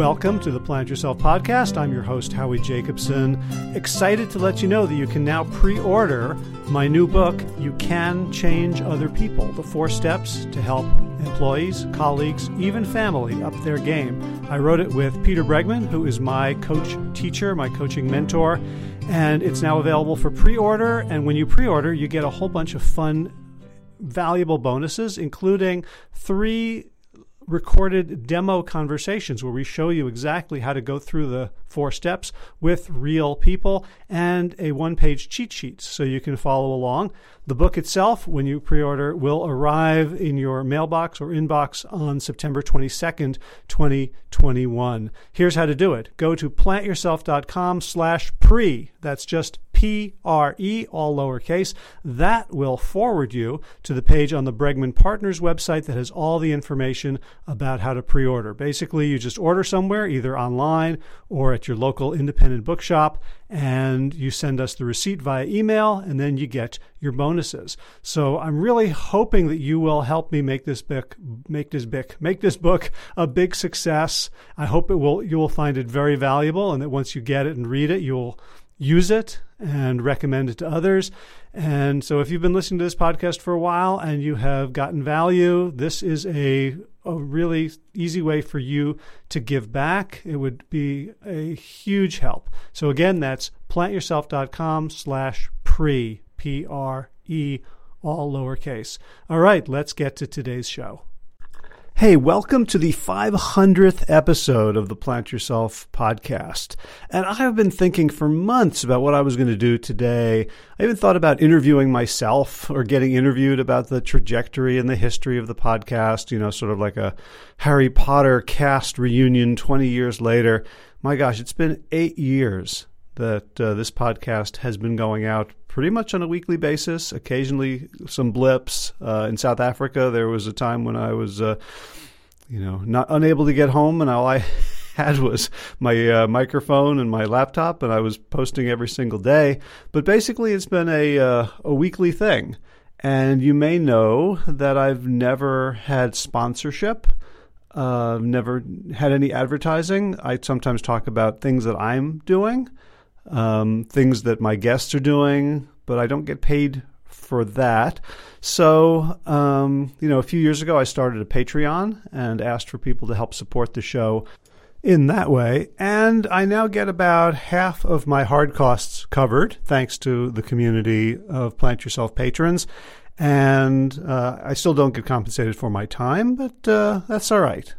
Welcome to the Plant Yourself Podcast. I'm your host, Howie Jacobson. Excited to let you know that you can now pre-order my new book, You Can Change Other People, the 4 steps to help employees, colleagues, even family up their game. I wrote it with Peter Bregman, who is my coach teacher, my coaching mentor, and it's now available for pre-order. And when you pre-order, you get a whole bunch of fun, valuable bonuses, including 3 recorded demo conversations where we show you exactly how to go through the 4 steps with real people, and a 1-page cheat sheet so you can follow along. The book itself, when you pre-order, will arrive in your mailbox or inbox on September 22nd, 2021. Here's how to do it. Go to plantyourself.com/pre. That's just P-R-E, all lowercase. That will forward you to the page on the Bregman Partners website that has all the information about how to pre-order. Basically, you just order somewhere, either online or at your local independent bookshop, and you send us the receipt via email, and then you get your bonuses. So I'm really hoping that you will help me make this book a big success. I hope you will find it very valuable, and that once you get it and read it, you'll use it and recommend it to others. And so if you've been listening to this podcast for a while and you have gotten value, this is a really easy way for you to give back. It would be a huge help. So again, that's plantyourself.com/pre, P-R-E, all lowercase. All right, let's get to today's show. Hey, welcome to the 500th episode of the Plant Yourself podcast. And I have been thinking for months about what I was going to do today. I even thought about interviewing myself or getting interviewed about the trajectory and the history of the podcast, sort of like a Harry Potter cast reunion 20 years later. My gosh, it's been 8 years that this podcast has been going out pretty much on a weekly basis, occasionally some blips. In South Africa, there was a time when I was, not unable to get home, and all I had was my microphone and my laptop, and I was posting every single day. But basically, it's been a weekly thing. And you may know that I've never had sponsorship, never had any advertising. I sometimes talk about things that I'm doing, things that my guests are doing, but I don't get paid for that. So, a few years ago, I started a Patreon and asked for people to help support the show in that way. And I now get about half of my hard costs covered, thanks to the community of Plant Yourself patrons. And I still don't get compensated for my time, but that's all right.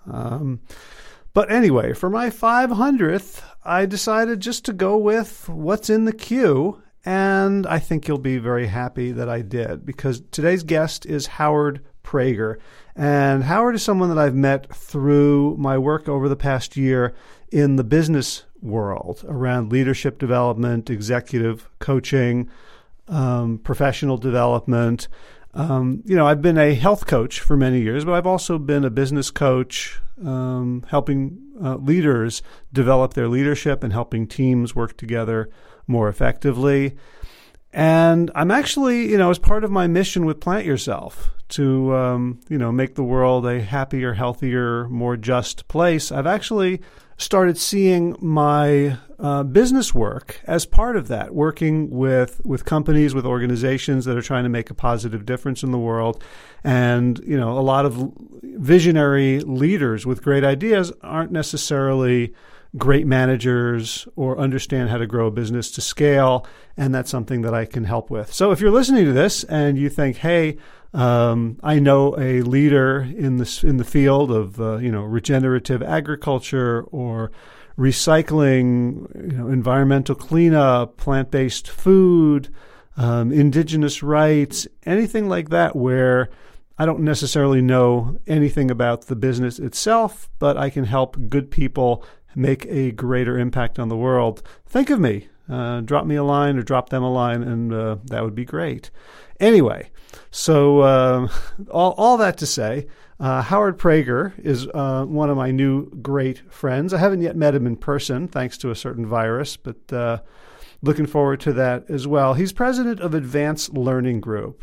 But anyway, for my 500th, I decided just to go with what's in the queue, and I think you'll be very happy that I did, because today's guest is Howard Prager. And Howard is someone that I've met through my work over the past year in the business world around leadership development, executive coaching, professional development. I've been a health coach for many years, but I've also been a business coach, helping leaders develop their leadership and helping teams work together more effectively. And I'm actually, as part of my mission with Plant Yourself to, make the world a happier, healthier, more just place, I've actually started seeing my business work as part of that, working with companies, with organizations that are trying to make a positive difference in the world. And, a lot of visionary leaders with great ideas aren't necessarily great managers or understand how to grow a business to scale. And that's something that I can help with. So if you're listening to this and you think, hey, I know a leader in the field of regenerative agriculture or recycling, environmental cleanup, plant-based food, indigenous rights, anything like that, where I don't necessarily know anything about the business itself, but I can help good people make a greater impact on the world. Think of me. Drop me a line or drop them a line, and that would be great. Anyway, so all that to say, Howard Prager is one of my new great friends. I haven't yet met him in person, thanks to a certain virus, but looking forward to that as well. He's president of Advanced Learning Group,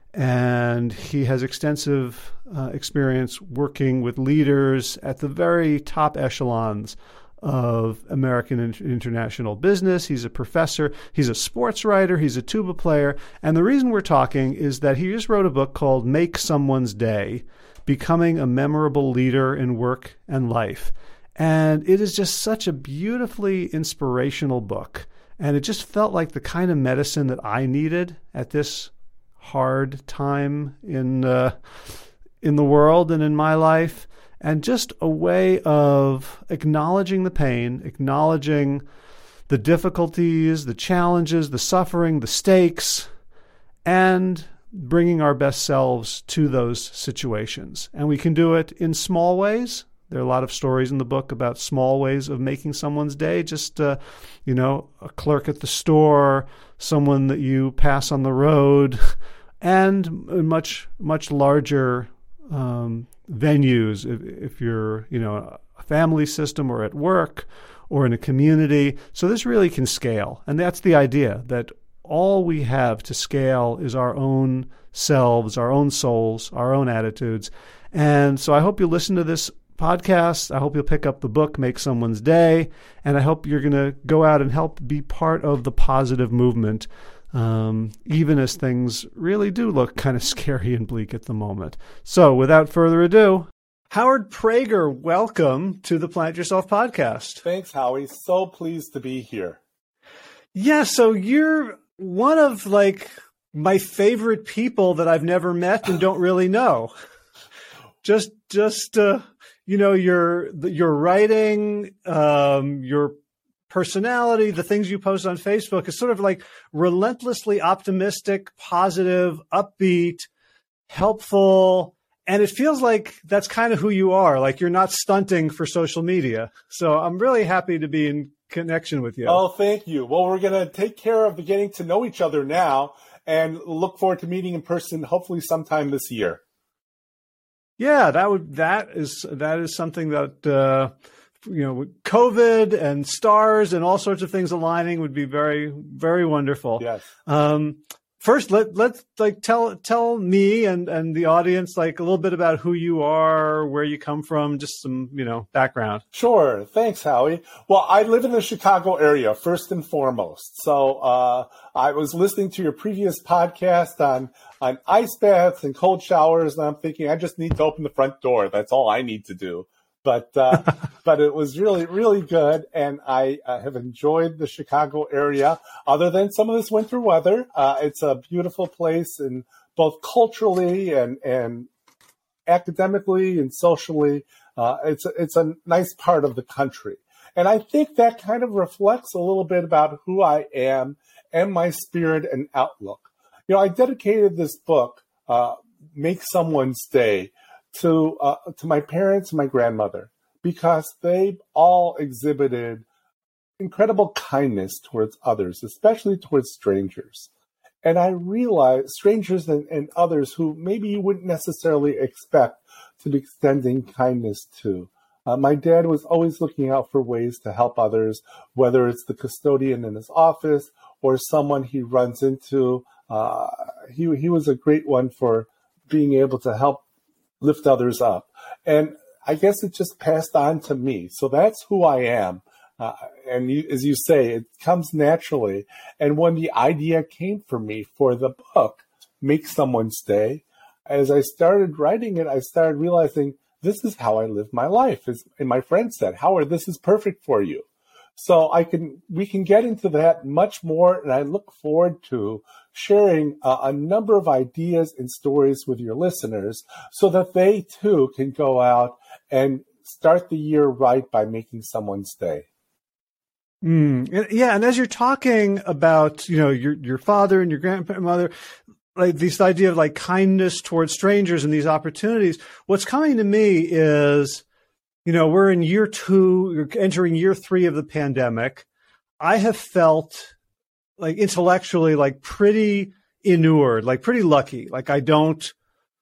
and he has extensive experience working with leaders at the very top echelons of American and international business. He's a professor. He's a sports writer. He's a tuba player. And the reason we're talking is that he just wrote a book called Make Someone's Day, Becoming a Memorable Leader in Work and Life. And it is just such a beautifully inspirational book. And it just felt like the kind of medicine that I needed at this hard time in the world and in my life. And just a way of acknowledging the pain, acknowledging the difficulties, the challenges, the suffering, the stakes, and bringing our best selves to those situations. And we can do it in small ways. There are a lot of stories in the book about small ways of making someone's day. Just, a clerk at the store, someone that you pass on the road, and much, much larger venues, if you're, a family system or at work or in a community. So this really can scale. And that's the idea, that all we have to scale is our own selves, our own souls, our own attitudes. And so I hope you listen to this podcast. I hope you'll pick up the book, Make Someone's Day. And I hope you're going to go out and help be part of the positive movement, even as things really do look kind of scary and bleak at the moment. So without further ado, Howard Prager, welcome to the Plant Yourself podcast. Thanks, Howie. So pleased to be here. Yeah, so you're one of my favorite people that I've never met and don't really know. Just your writing, your personality, the things you post on Facebook is sort of like relentlessly optimistic, positive, upbeat, helpful. And it feels like that's kind of who you are. Like you're not stunting for social media. So I'm really happy to be in connection with you. Oh, thank you. Well, we're going to take care of getting to know each other now and look forward to meeting in person, hopefully sometime this year. Yeah, that is something that, with COVID and stars and all sorts of things aligning would be very, very wonderful. Yes. First, let's tell me and the audience a little bit about who you are, where you come from, just some background. Sure. Thanks, Howie. Well, I live in the Chicago area first and foremost. So I was listening to your previous podcast on ice baths and cold showers, and I'm thinking I just need to open the front door. That's all I need to do. But it was really, really good, and I have enjoyed the Chicago area. Other than some of this winter weather, it's a beautiful place, and both culturally and academically and socially, it's a nice part of the country. And I think that kind of reflects a little bit about who I am and my spirit and outlook. I dedicated this book, Make Someone's Day, to my parents and my grandmother, because they all exhibited incredible kindness towards others, especially towards strangers. And I realized strangers and others who maybe you wouldn't necessarily expect to be extending kindness to. My dad was always looking out for ways to help others, whether it's the custodian in his office or someone he runs into. He was a great one for being able to help lift others up. And I guess it just passed on to me. So that's who I am. As you say, it comes naturally. And when the idea came for me for the book, Make Someone's Day, as I started writing it, I started realizing this is how I live my life. And my friend said, Howard, this is perfect for you. So we can get into that much more, and I look forward to sharing a number of ideas and stories with your listeners so that they too can go out and start the year right by making someone's day. Yeah, and as you're talking about, your father and your grandmother, this idea of kindness towards strangers and these opportunities, what's coming to me is, we're in year 2, you're entering year 3 of the pandemic. I have felt intellectually pretty inured, pretty lucky. I don't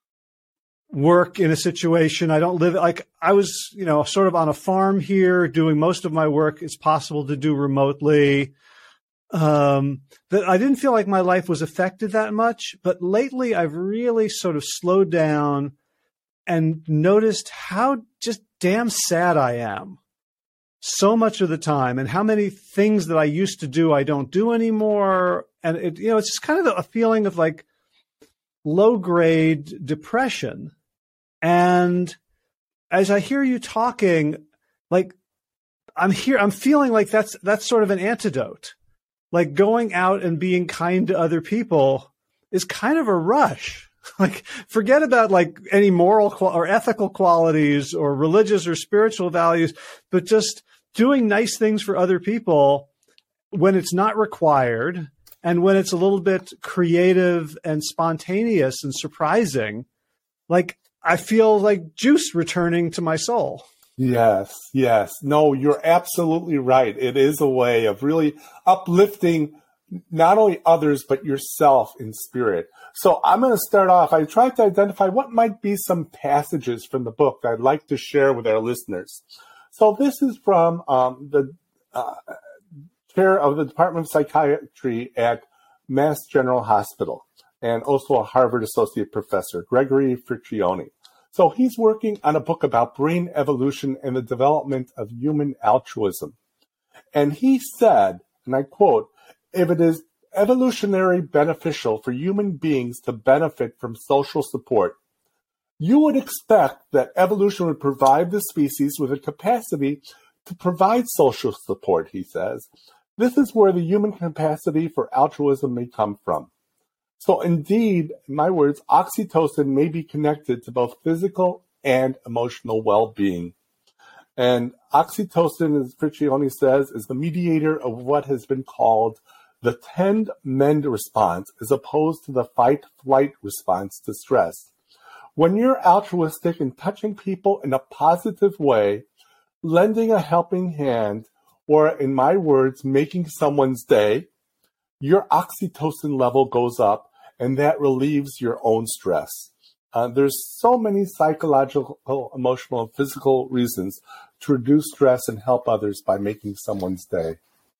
work in a situation. I don't live I was, sort of on a farm here doing most of my work. It's possible to do remotely. that I didn't feel like my life was affected that much. But lately I've really sort of slowed down and noticed how just damn sad I am so much of the time, and how many things that I used to do I don't do anymore. And it's just kind of a feeling of like low grade depression. And as I hear you talking, like I'm feeling like that's sort of an antidote. Like going out and being kind to other people is kind of a rush. Like forget about like any moral or ethical qualities or religious or spiritual values, but just doing nice things for other people when it's not required and when it's a little bit creative and spontaneous and surprising. Like I feel like juice returning to my soul. Yes. No, you're absolutely right. It is a way of really uplifting not only others, but yourself in spirit. So I'm going to start off. I tried to identify what might be some passages from the book that I'd like to share with our listeners. So this is from the chair of the Department of Psychiatry at Mass General Hospital and also a Harvard associate professor, Gregory Friccioni. So he's working on a book about brain evolution and the development of human altruism. And he said, and I quote, "If it is evolutionary beneficial for human beings to benefit from social support, you would expect that evolution would provide the species with a capacity to provide social support," he says. "This is where the human capacity for altruism may come from." So indeed, in my words, oxytocin may be connected to both physical and emotional well-being. And oxytocin, as Friccioni says, is the mediator of what has been called the tend-mend response, as opposed to the fight-flight response to stress. When you're altruistic and touching people in a positive way, lending a helping hand, or in my words, making someone's day, your oxytocin level goes up, and that relieves your own stress. There's so many psychological, emotional, and physical reasons to reduce stress and help others by making someone's day.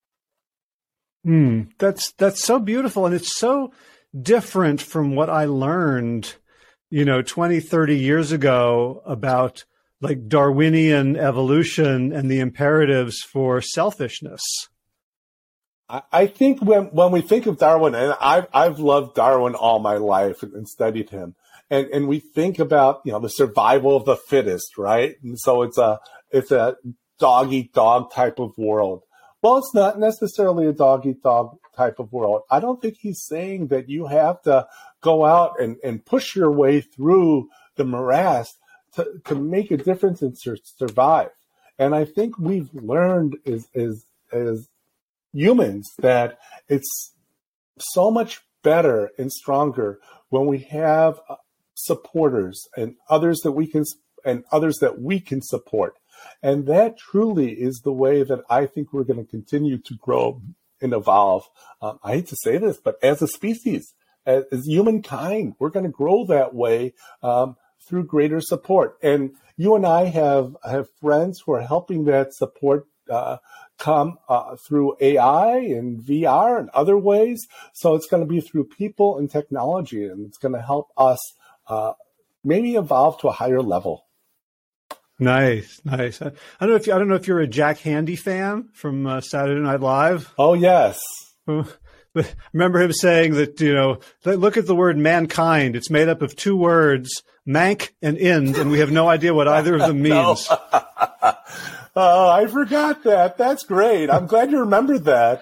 That's so beautiful. And it's so different from what I learned, 20, 30 years ago about like Darwinian evolution and the imperatives for selfishness. I think when we think of Darwin, and I've loved Darwin all my life and studied him, and we think about the survival of the fittest, right? And so it's a dog eat dog type of world. Well, it's not necessarily a dog eat dog type of world. I don't think he's saying that you have to go out and push your way through the morass to make a difference and survive. And I think we've learned as humans that it's so much better and stronger when we have supporters and others that we can support. And that truly is the way that I think we're going to continue to grow and evolve. I hate to say this, but as a species, as humankind, we're going to grow that way through greater support. And you and I have friends who are helping that support come through AI and VR and other ways. So it's going to be through people and technology, and it's going to help us maybe evolve to a higher level. Nice. I don't know if you're a Jack Handey fan from Saturday Night Live. Oh yes. But remember him saying that, look at the word mankind. It's made up of two words, mank and ind, and we have no idea what either of them means. Oh, I forgot that. That's great. I'm glad you remembered that.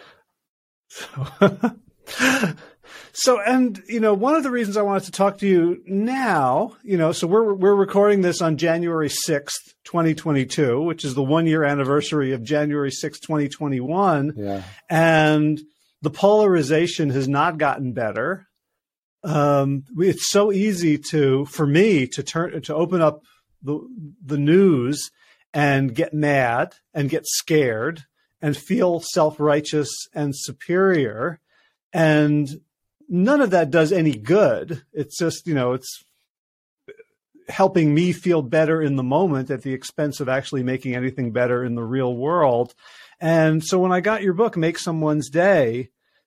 So, and, one of the reasons I wanted to talk to you now, so we're recording this on January 6th, 2022, which is the 1-year anniversary of January 6th, 2021. Yeah. And the polarization has not gotten better. It's so easy for me to open up the news and get mad and get scared and feel self-righteous and superior. And none of that does any good. It's just, it's helping me feel better in the moment at the expense of actually making anything better in the real world. And so when I got your book, Make Someone's Day,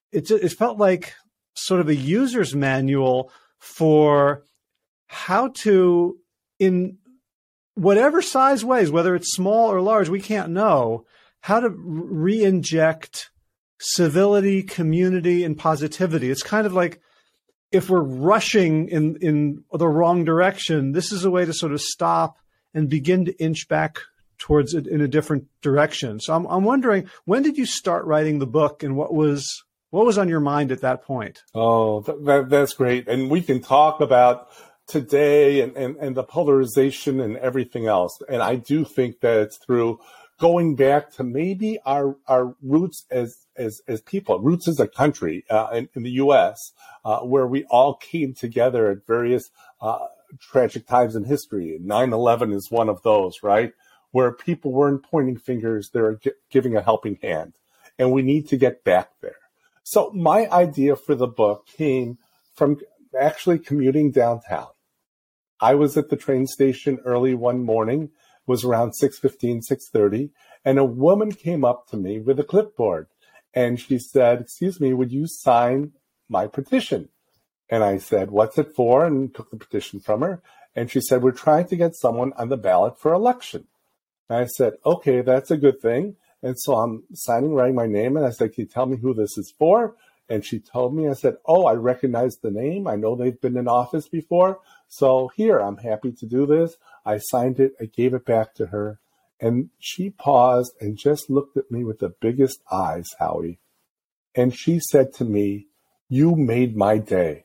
it felt like sort of a user's manual for how to, in whatever size ways, whether it's small or large, we can't know, how to re-inject civility, community, and positivity. It's kind of like if we're rushing in the wrong direction, this is a way to sort of stop and begin to inch back towards it in a different direction. So I'm wondering, when did you start writing the book, and what was on your mind at that point? Oh, that's great. And we can talk about today and the polarization and everything else. And I do think that it's through going back to maybe our roots as people, roots as a country in the U.S., where we all came together at various tragic times in history. 9/11 is one of those, right? Where people weren't pointing fingers, they were giving a helping hand. And we need to get back there. So my idea for the book came from actually commuting downtown. I was at the train station early one morning, it was around 6:15, 6:30, and a woman came up to me with a clipboard. And she said, "Excuse me, would you sign my petition?" And I said, "What's it for?" and took the petition from her. And she said, "We're trying to get someone on the ballot for election." And I said, "Okay, that's a good thing." And so I'm writing my name, and I said, "Can you tell me who this is for?" And she told me. I said, "Oh, I recognize the name. I know they've been in office before. So here, I'm happy to do this." I signed it. I gave it back to her. And she paused and just looked at me with the biggest eyes, Howie. And she said to me, "You made my day."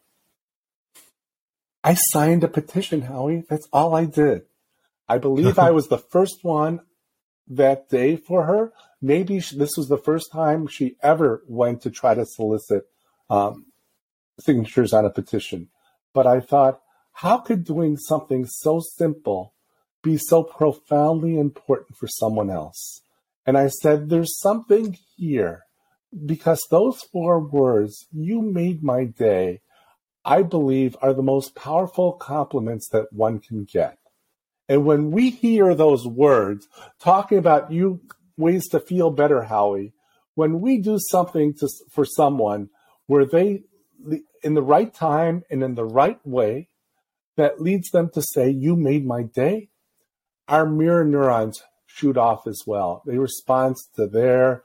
I signed a petition, Howie. That's all I did. I believe I was the first one that day for her. Maybe this was the first time she ever went to try to solicit signatures on a petition. But I thought, how could doing something so simple be so profoundly important for someone else? And I said, there's something here, because those 4 words, "You made my day," I believe are the most powerful compliments that one can get. And when we hear those words talking about ways to feel better, Howie, when we do something for someone where they, in the right time and in the right way, that leads them to say, "You made my day," our mirror neurons shoot off as well. They respond to their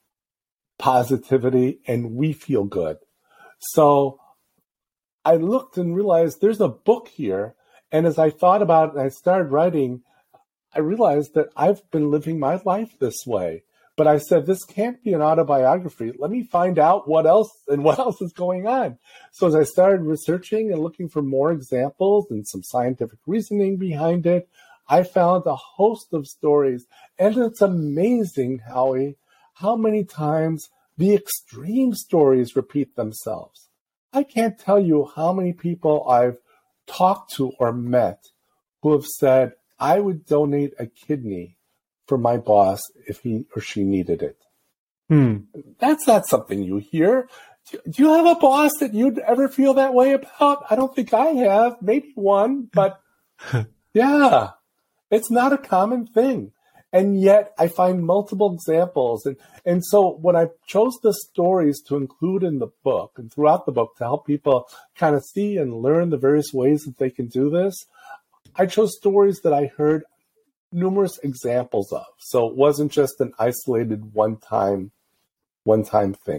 positivity, and we feel good. So I looked and realized there's a book here. And as I thought about it and I started writing, I realized that I've been living my life this way. But I said, this can't be an autobiography. Let me find out what else is going on. So as I started researching and looking for more examples and some scientific reasoning behind it, I found a host of stories. And it's amazing, Howie, how many times the extreme stories repeat themselves. I can't tell you how many people I've talked to or met who have said, "I would donate a kidney for my boss if he or she needed it." That's not something you hear. Do you have a boss that you'd ever feel that way about? I don't think I have. Maybe one, but yeah, it's not a common thing. And yet I find multiple examples. And so when I chose the stories to include in the book and throughout the book to help people kind of see and learn the various ways that they can do this, I chose stories that I heard numerous examples of. So it wasn't just an isolated one-time thing.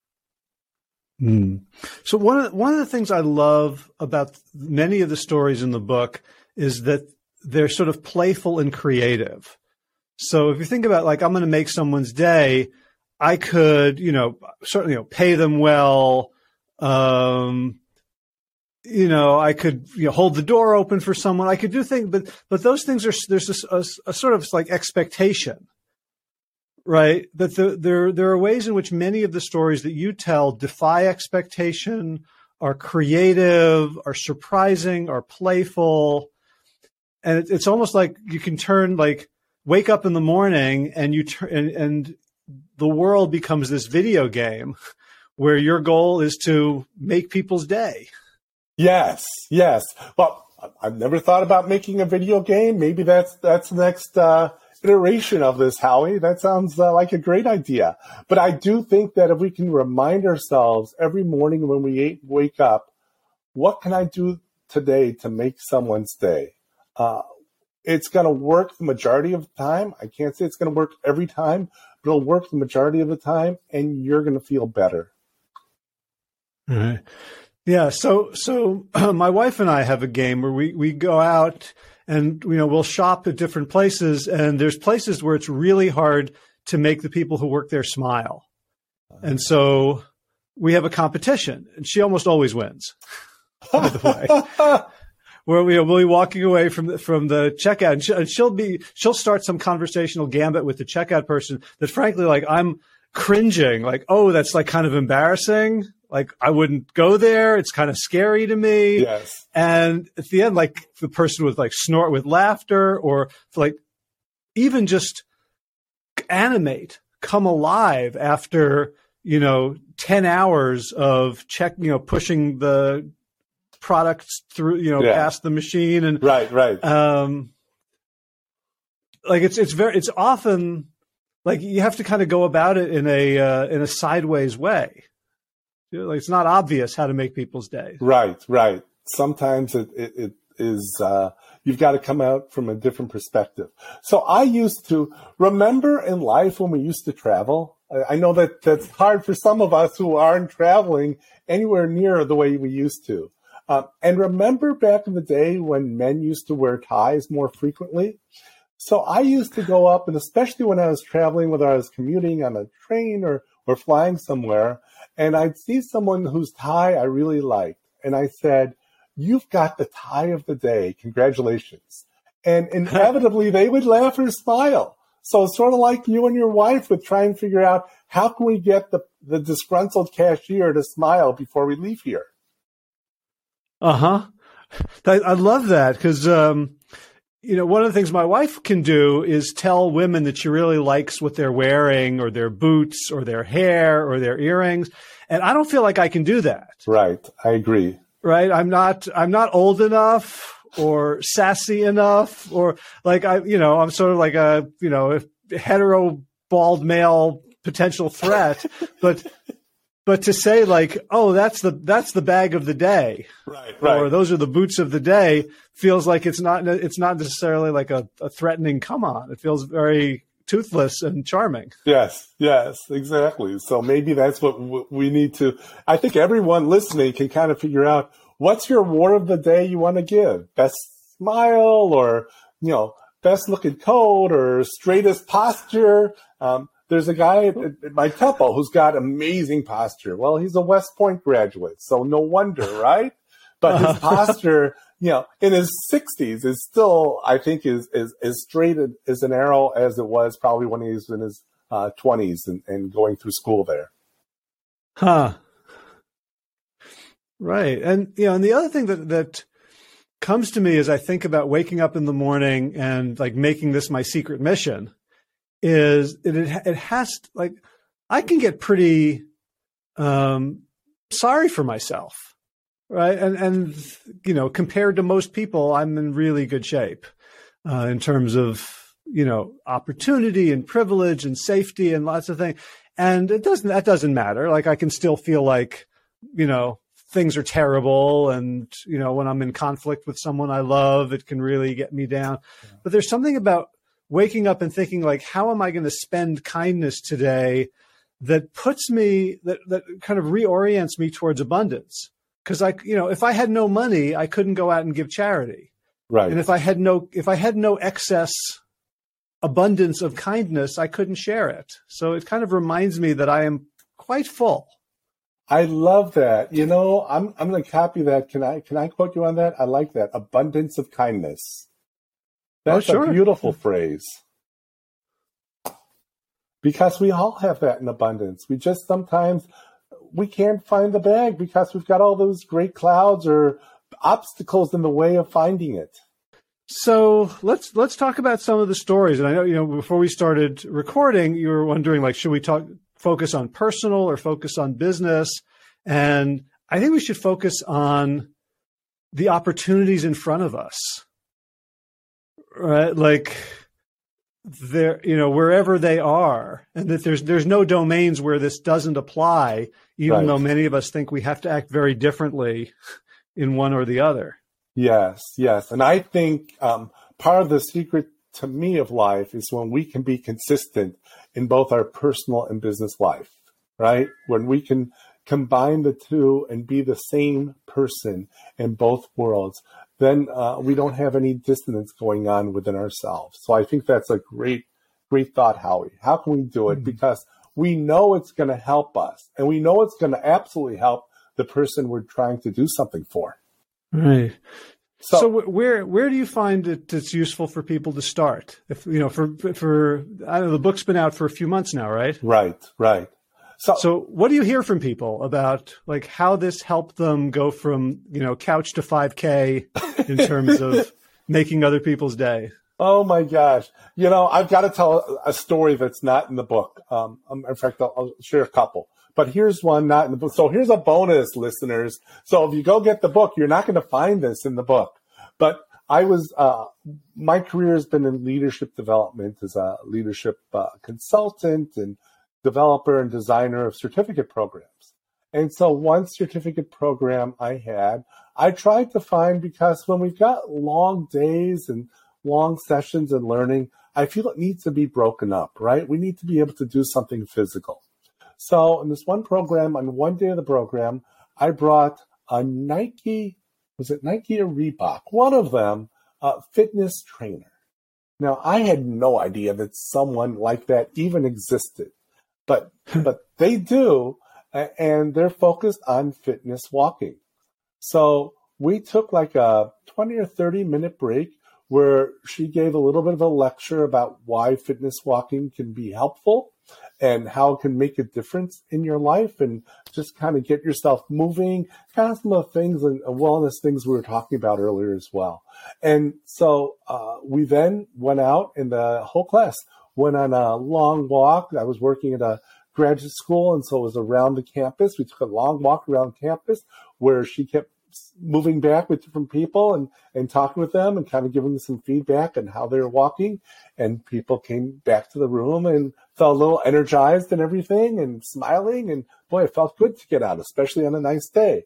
So one of the things I love about many of the stories in the book is that they're sort of playful and creative. So if you think about, like, I'm going to make someone's day, I could, certainly, pay them well. I could, hold the door open for someone. I could do things, but those things there's a sort of like expectation, right? That there are ways in which many of the stories that you tell defy expectation, are creative, are surprising, are playful. And it's almost like you can wake up in the morning and and the world becomes this video game where your goal is to make people's day. Yes. Well, I've never thought about making a video game. Maybe that's next iteration of this, Howie. That sounds like a great idea. But I do think that if we can remind ourselves every morning when we wake up, what can I do today to make someone's day? It's going to work the majority of the time. I can't say it's going to work every time, but it'll work the majority of the time, and you're going to feel better. Right. Yeah. So my wife and I have a game where we go out and, we'll shop at different places, and there's places where it's really hard to make the people who work there smile. And so we have a competition, and she almost always wins, by the way. Where we'll be walking away from the checkout, and she'll start some conversational gambit with the checkout person that, frankly, like, I'm cringing, like, oh, that's like kind of embarrassing. Like, I wouldn't go there. It's kind of scary to me. Yes. And at the end, like, the person would like snort with laughter, or like even just animate, come alive after, 10 hours of pushing the products through, past the machine. And right. Like it's often like you have to kind of go about it in a sideways way. Like, it's not obvious how to make people's days. Right. Sometimes it is, you've got to come out from a different perspective. So I used to remember in life when we used to travel. I know that that's hard for some of us who aren't traveling anywhere near the way we used to. And remember back in the day when men used to wear ties more frequently? So I used to go up, and especially when I was traveling, whether I was commuting on a train or flying somewhere, and I'd see someone whose tie I really liked. And I said, "You've got the tie of the day. Congratulations." And inevitably they would laugh or smile. So it's sort of like you and your wife would try and figure out, how can we get the disgruntled cashier to smile before we leave here? Uh-huh. I love that because, one of the things my wife can do is tell women that she really likes what they're wearing, or their boots, or their hair, or their earrings. And I don't feel like I can do that. Right. I agree. Right. I'm not old enough or sassy enough, or like I'm sort of like a, hetero bald male potential threat, but to say like, oh, that's the bag of the day, right, or those are the boots of the day, feels like it's not necessarily like a threatening come on. It feels very toothless and charming. Yes, exactly. So maybe that's what we need to. I think everyone listening can kind of figure out, what's your award of the day you want to give? Best smile, or best looking coat, or straightest posture. There's a guy at my temple who's got amazing posture. Well, he's a West Point graduate, so no wonder, right? But his posture, in his 60s is still, I think, is straight as an arrow as it was probably when he was in his 20s and going through school there. Huh. Right. And, and the other thing that comes to me as I think about waking up in the morning and like making this my secret mission is it has to, like, I can get pretty sorry for myself, right? And compared to most people, I'm in really good shape in terms of opportunity and privilege and safety and lots of things. And that doesn't matter. Like, I can still feel like things are terrible, and when I'm in conflict with someone I love, it can really get me down. Yeah. But there's something about waking up and thinking, like, how am I going to spend kindness today that puts me, that kind of reorients me towards abundance? Because if I had no money, I couldn't go out and give charity. Right. And if I had no excess abundance of kindness, I couldn't share it. So it kind of reminds me that I am quite full. I love that. I'm going to copy that. Can I quote you on that? I like that. Abundance of kindness. That's a beautiful phrase. Because we all have that in abundance. We just sometimes we can't find the bag because we've got all those great clouds or obstacles in the way of finding it. So let's talk about some of the stories. And I know, before we started recording, you were wondering, like, should we focus on personal or focus on business? And I think we should focus on the opportunities in front of us, right? Like, there, wherever they are, and that there's no domains where this doesn't apply, even though many of us think we have to act very differently in one or the other. Yes. And I think part of the secret to me of life is when we can be consistent in both our personal and business life, right? When we can combine the two and be the same person in both worlds, then we don't have any dissonance going on within ourselves. So I think that's a great thought, Howie. How can we do it? Because we know it's going to help us, and we know it's going to absolutely help the person we're trying to do something for. Right. So where do you find it's useful for people to start? If for I don't know, the book's been out for a few months now, right? Right. So what do you hear from people about like how this helped them go from, couch to 5K in terms of making other people's day? Oh my gosh. I've got to tell a story that's not in the book. In fact, I'll share a couple, but here's one not in the book. So here's a bonus, listeners. So if you go get the book, you're not going to find this in the book, but my career has been in leadership development as a leadership consultant and developer and designer of certificate programs. And so one certificate program I tried to find, because when we've got long days and long sessions and learning, I feel it needs to be broken up, right? We need to be able to do something physical. So in this one program, on one day of the program, I brought a Nike or Reebok, one of them, a fitness trainer. Now, I had no idea that someone like that even existed. But they do, and they're focused on fitness walking. So we took like a 20 or 30-minute break where she gave a little bit of a lecture about why fitness walking can be helpful and how it can make a difference in your life, and just kind of get yourself moving, kind of some of the things and wellness things we were talking about earlier as well. And so we then went out, and the whole class went on a long walk. I was working at a graduate school, and so it was around the campus. We took a long walk around campus where she kept moving back with different people and talking with them and kind of giving them some feedback on how they were walking. And people came back to the room and felt a little energized and everything and smiling. And boy, it felt good to get out, especially on a nice day.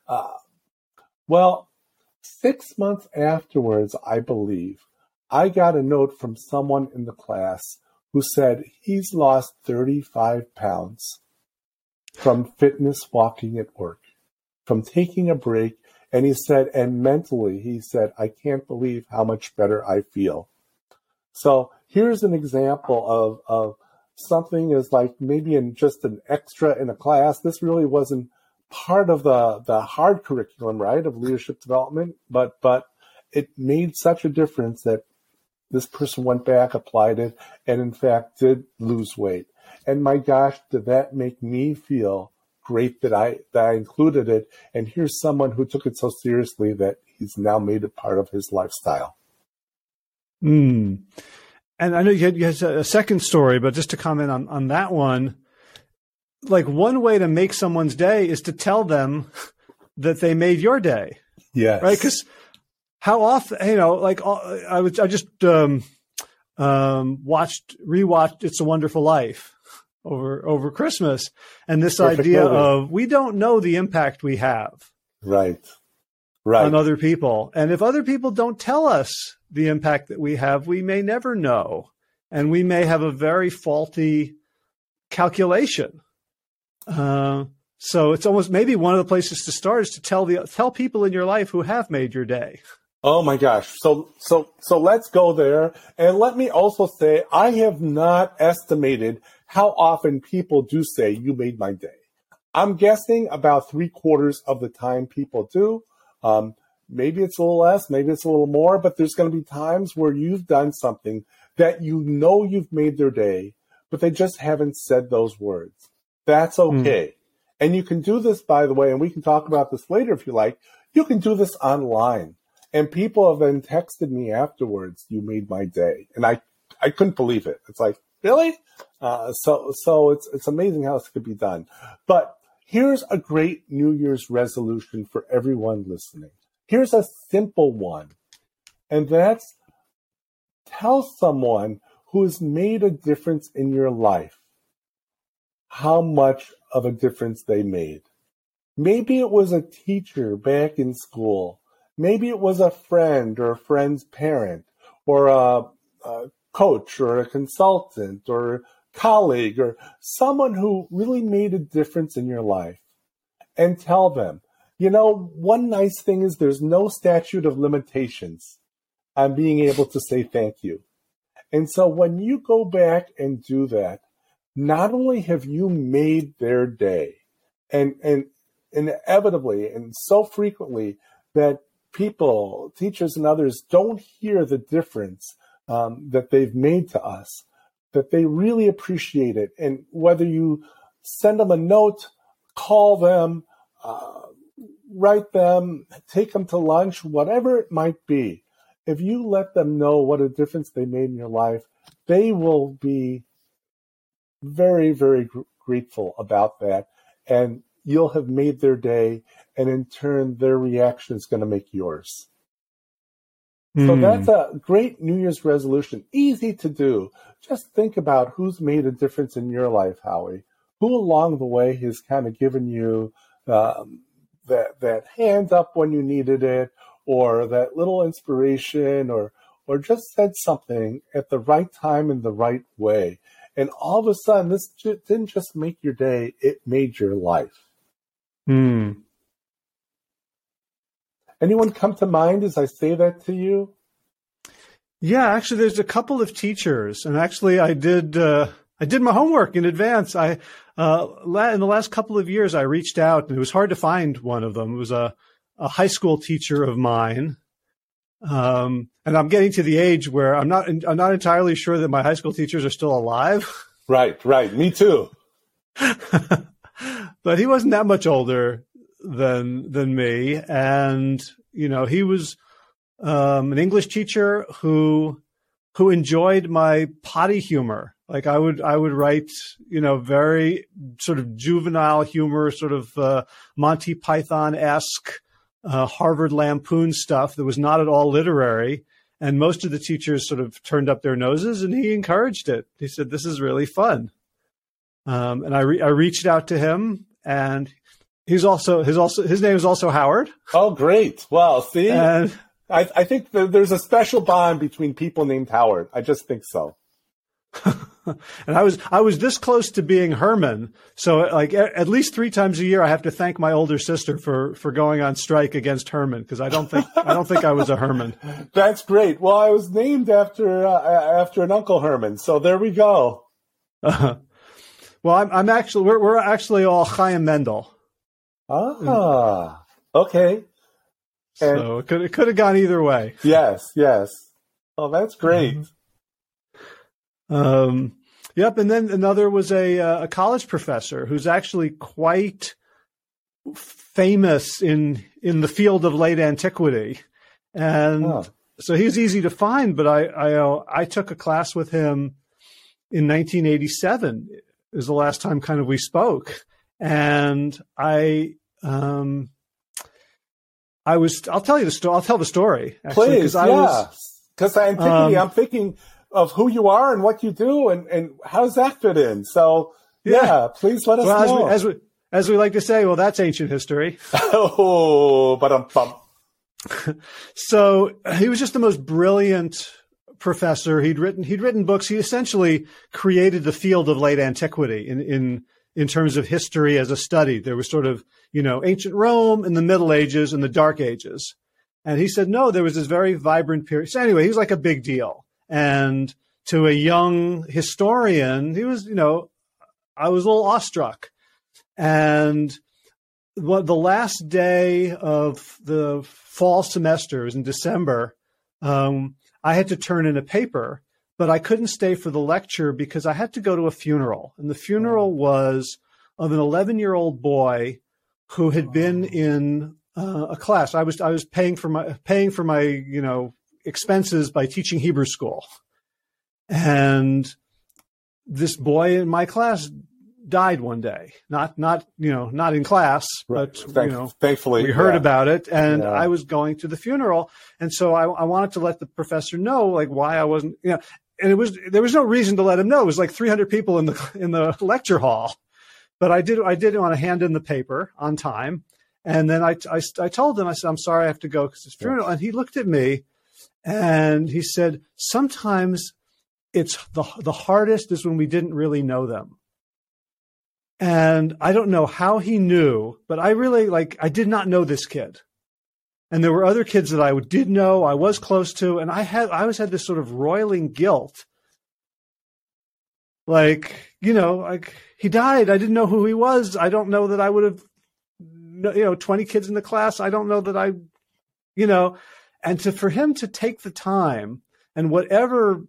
Well, 6 months afterwards, I believe, I got a note from someone in the class who said he's lost 35 pounds from fitness walking at work, from taking a break. And he said, and mentally, he said, I can't believe how much better I feel. So here's an example of something is like maybe in just an extra in a class. This really wasn't part of the hard curriculum, right, of leadership development, but it made such a difference that this person went back, applied it, and in fact did lose weight. And my gosh, did that make me feel great that I included it. And here's someone who took it so seriously that he's now made it part of his lifestyle. And I know you had a second story, but just to comment on that one, like one way to make someone's day is to tell them that they made your day. Yes. Right? Because how often, I just rewatched It's a Wonderful Life over Christmas, and this Perfect idea movie. Of we don't know the impact we have right on other people, and if other people don't tell us the impact that we have, we may never know, and we may have a very faulty calculation. So it's almost maybe one of the places to start is to tell people in your life who have made your day. Oh my gosh. So let's go there. And let me also say, I have not estimated how often people do say you made my day. I'm guessing about 3/4 of the time people do. Maybe it's a little less, maybe it's a little more, but there's going to be times where you've done something that you've made their day, but they just haven't said those words. That's okay. And you can do this, by the way, and we can talk about this later if you like. You can do this online. And people have then texted me afterwards, you made my day. And I couldn't believe it. It's like, really? So it's amazing how this could be done. But here's a great New Year's resolution for everyone listening. Here's a simple one. And that's tell someone who has made a difference in your life, how much of a difference they made. Maybe it was a teacher back in school. Maybe it was a friend or a friend's parent or a coach or a consultant or a colleague or someone who really made a difference in your life. And tell them, one nice thing is there's no statute of limitations on being able to say thank you. And so when you go back and do that, not only have you made their day, and inevitably and so frequently that people, teachers and others, don't hear the difference that they've made to us, that they really appreciate it. And whether you send them a note, call them, write them, take them to lunch, whatever it might be, if you let them know what a difference they made in your life, they will be very, very grateful about that. And you'll have made their day, and in turn, their reaction is going to make yours. So that's a great New Year's resolution. Easy to do. Just think about who's made a difference in your life, Howie. Who along the way has kind of given you that hand up when you needed it, or that little inspiration, or just said something at the right time in the right way. And all of a sudden, this didn't just make your day, it made your life. Anyone come to mind as I say that to you? Yeah, actually, there's a couple of teachers, and actually, I did my homework in advance. In the last couple of years, I reached out, and it was hard to find one of them. It was a high school teacher of mine, and I'm getting to the age where I'm not entirely sure that my high school teachers are still alive. Right. Me too. But he wasn't that much older than me, and he was an English teacher who enjoyed my potty humor. Like I would write, very sort of juvenile humor, sort of Monty Python-esque Harvard Lampoon stuff that was not at all literary. And most of the teachers sort of turned up their noses, and he encouraged it. He said, "This is really fun." And I reached out to him, and his name is also Howard. Oh, great! Well, see, and I think there's a special bond between people named Howard. I just think so. And I was this close to being Herman. So like at least 3 times a year, I have to thank my older sister for going on strike against Herman, because I don't think I was a Herman. That's great. Well, I was named after an Uncle Herman. So there we go. Well, we're actually all Chaim Mendel. Ah, okay. So it could have gone either way. Yes. Oh, that's great. Yep. And then another was a college professor who's actually quite famous in the field of late antiquity. And so he's easy to find, but I took a class with him in 1987 is the last time kind of we spoke. And I'll tell you the story. I'll tell the story. Actually, please, because I'm thinking of who you are and what you do, and how does that fit in? So, please let us know. As we like to say, well, that's ancient history. Oh, but So he was just the most brilliant professor. He'd written books. He essentially created the field of late antiquity in terms of history as a study. There was sort of, ancient Rome and the Middle Ages and the Dark Ages. And he said, no, there was this very vibrant period. So anyway, he was like a big deal. And to a young historian, he was, I was a little awestruck. And the last day of the fall semester, it was in December, I had to turn in a paper, but I couldn't stay for the lecture because I had to go to a funeral. And the funeral was of an 11-year-old boy who had been in a class. I was paying for my expenses by teaching Hebrew school. And this boy in my class died one day, not in class, but, thankfully we heard about it, and I was going to the funeral. And so I wanted to let the professor know, like, why I wasn't, there was no reason to let him know. It was like 300 people in the lecture hall, but I did want to hand in the paper on time. And then I told him, I said, I'm sorry, I have to go because it's funeral. And he looked at me and he said, sometimes it's the hardest is when we didn't really know them. And I don't know how he knew, but I did not know this kid. And there were other kids that I did know, I was close to, and I always had this sort of roiling guilt. Like, he died. I didn't know who he was. I don't know that I would have, 20 kids in the class. I don't know that and for him to take the time and whatever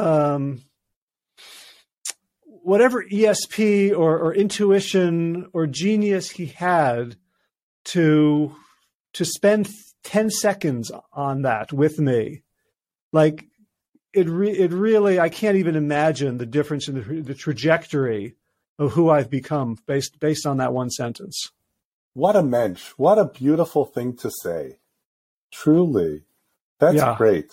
ESP or intuition or genius he had to spend 10 seconds on that with me, like it really, I can't even imagine the difference in the trajectory of who I've become based on that one sentence. What a mensch. What a beautiful thing to say. Truly. That's great.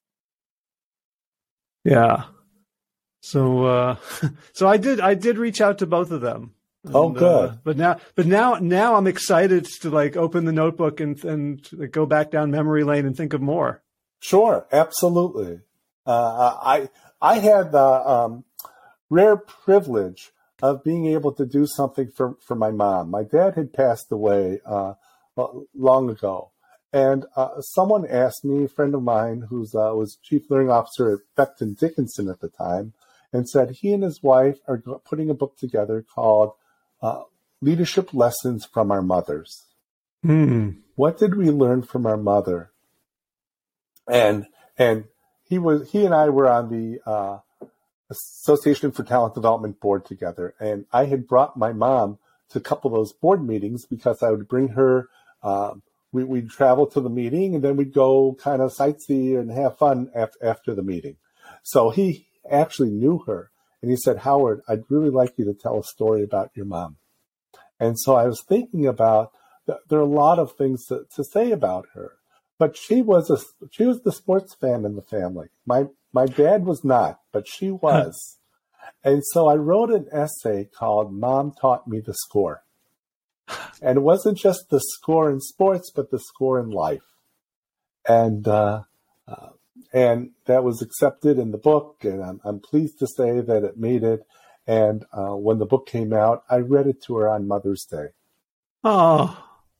Yeah. So I did reach out to both of them. Oh, good. But now I'm excited to like open the notebook and go back down memory lane and think of more. Sure. Absolutely. I had the rare privilege of being able to do something for my mom. My dad had passed away long ago, and someone asked me, a friend of mine who was chief learning officer at Becton Dickinson at the time, and said he and his wife are putting a book together called Leadership Lessons from Our Mothers. What did we learn from our mother? And he and I were on the Association for Talent Development board together, and I had brought my mom to a couple of those board meetings because I would bring her. We'd travel to the meeting, and then we'd go kind of sightsee and have fun after the meeting. So he actually knew her, and he said, "Howard, I'd really like you to tell a story about your mom." And so I was thinking about there are a lot of things to say about her, but she was the sports fan in the family. My dad was not, but she was. And so I wrote an essay called Mom Taught Me the Score. And it wasn't just the score in sports, but the score in life. And that was accepted in the book, and I'm pleased to say that it made it. And when the book came out, I read it to her on Mother's Day. Oh,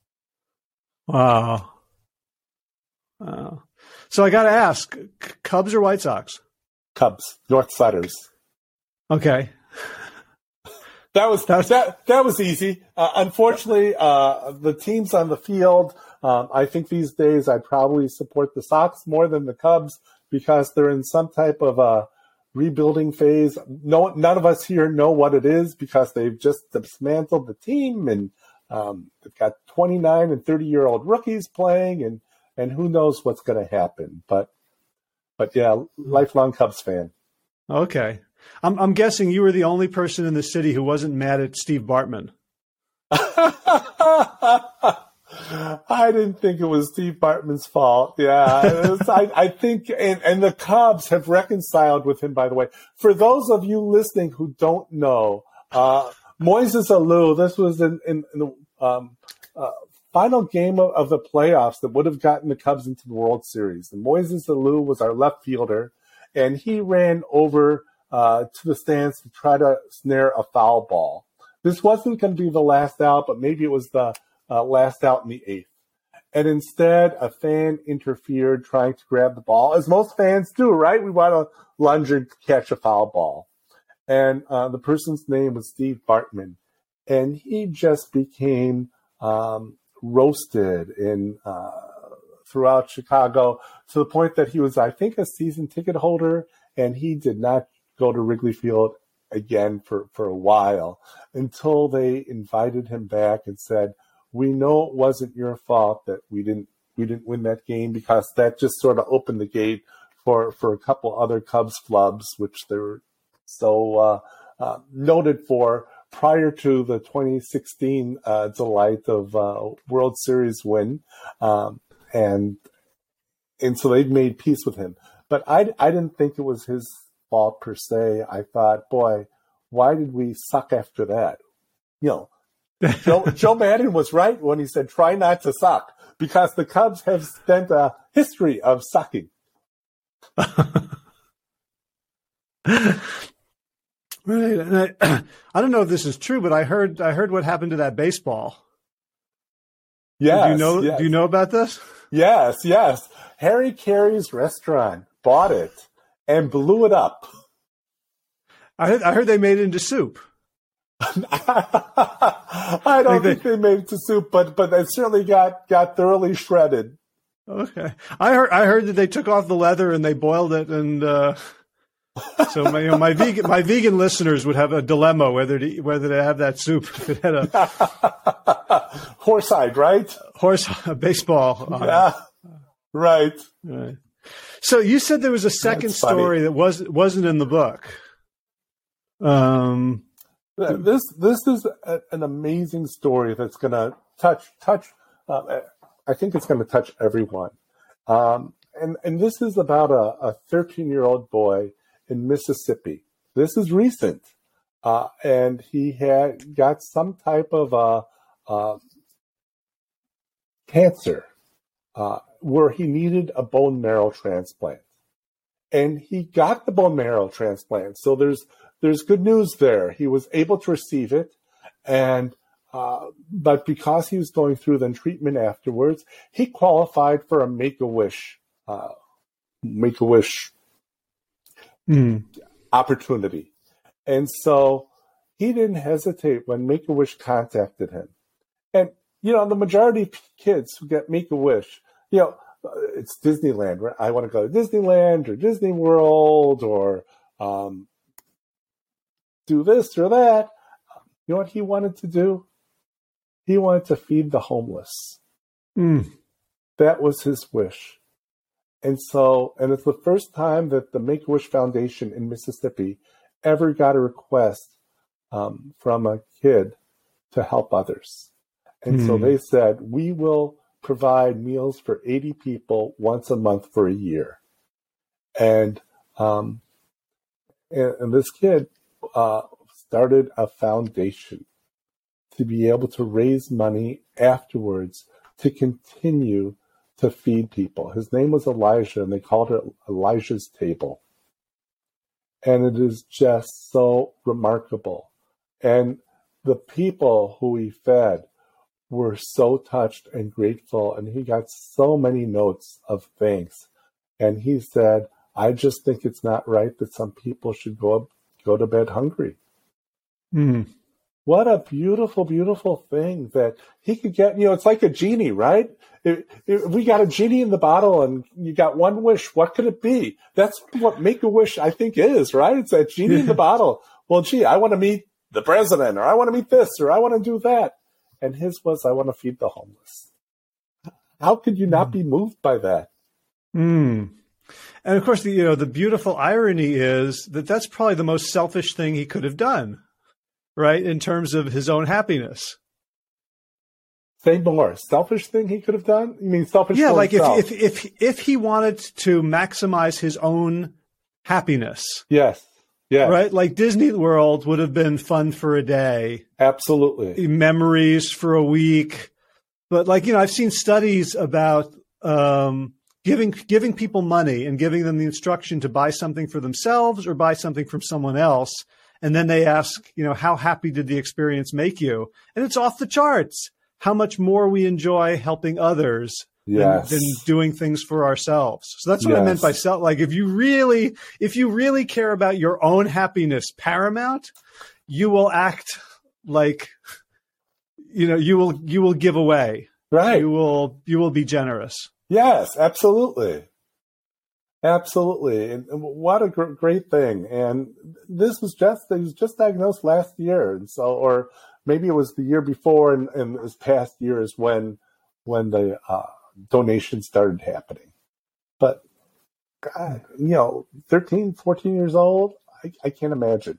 wow. So I got to ask, Cubs or White Sox? Cubs, Northsiders. Okay. That was easy. Unfortunately, the teams on the field, I think these days I'd probably support the Sox more than the Cubs because they're in some type of a rebuilding phase. None of us here know what it is because they've just dismantled the team, and they've got 29 and 30-year-old rookies playing, and who knows what's going to happen. But yeah, lifelong Cubs fan. Okay. I'm guessing you were the only person in the city who wasn't mad at Steve Bartman. I didn't think it was Steve Bartman's fault. Yeah, I think, and the Cubs have reconciled with him, by the way. For those of you listening who don't know, Moises Alou, this was in the final game of the playoffs that would have gotten the Cubs into the World Series. And Moises Alou was our left fielder, and he ran over to the stands to try to snare a foul ball. This wasn't going to be the last out, but maybe it was the last out in the eighth. And instead, a fan interfered trying to grab the ball, as most fans do, right? We want to lunge and catch a foul ball. And the person's name was Steve Bartman. And he just became roasted throughout Chicago to the point that he was, I think, a season ticket holder, and he did not go to Wrigley Field again for a while until they invited him back and said, "We know it wasn't your fault that we didn't win that game," because that just sort of opened the gate for a couple other Cubs flubs, which they were so noted for prior to the 2016 delight of World Series win, and so they made peace with him. But I didn't think it was his fault per se. I thought, boy, why did we suck after that? Joe Madden was right when he said, try not to suck, because the Cubs have spent a history of sucking. Right. And I don't know if this is true, but I heard what happened to that baseball. Yes. Do you know about this? Yes. Harry Carey's restaurant bought it and blew it up. I heard they made it into soup. I don't think they made it to soup, but it certainly got thoroughly shredded. Okay. I heard that they took off the leather and they boiled it, and so my vegan listeners would have a dilemma whether to have that soup if it had a horsehide, right? Baseball. Yeah, right. So you said there was a second story that wasn't in the book. This is an amazing story that's going to touch. I think it's going to touch everyone. And this is about a 13-year-old boy in Mississippi. This is recent, and he had got some type of cancer where he needed a bone marrow transplant, and he got the bone marrow transplant. So there's good news there. He was able to receive it, and but because he was going through the treatment afterwards, he qualified for a Make-A-Wish opportunity. And so he didn't hesitate when Make-A-Wish contacted him. And, the majority of kids who get Make-A-Wish, it's Disneyland, right? I want to go to Disneyland or Disney World or do this or that. You know what he wanted to do? He wanted to feed the homeless. That was his wish. And it's the first time that the Make-A-Wish Foundation in Mississippi ever got a request from a kid to help others. And so they said, we will provide meals for 80 people once a month for a year. And this kid started a foundation to be able to raise money afterwards to continue to feed people. His name was Elijah, and they called it Elijah's Table. And it is just so remarkable. And the people who he fed were so touched and grateful, and he got so many notes of thanks. And he said, I just think it's not right that some people should go to bed hungry. What a beautiful, beautiful thing that he could get. It's like a genie, right? We got a genie in the bottle and you got one wish. What could it be? That's what Make-A-Wish, I think, is, right? It's that genie in the bottle. Well, gee, I want to meet the president, or I want to meet this, or I want to do that. And his was, I want to feed the homeless. How could you not be moved by that? And of course, the beautiful irony is that that's probably the most selfish thing he could have done, right? In terms of his own happiness. Say more. Selfish thing he could have done? You mean selfish? Yeah, for like himself? if he wanted to maximize his own happiness. Yes. Yeah. Right? Like Disney World would have been fun for a day. Absolutely. Memories for a week. But I've seen studies about giving people money and giving them the instruction to buy something for themselves or buy something from someone else. And then they ask, how happy did the experience make you? And it's off the charts how much more we enjoy helping others than doing things for ourselves. So that's what I meant by self. Like if you really care about your own happiness paramount, you will act like, you will give away. Right. You will be generous. Yes, absolutely. Absolutely. And what a great thing. And he was just diagnosed last year. And so, or maybe it was the year before, and this past year is when the donations started happening. But God, 13, 14 years old, I can't imagine.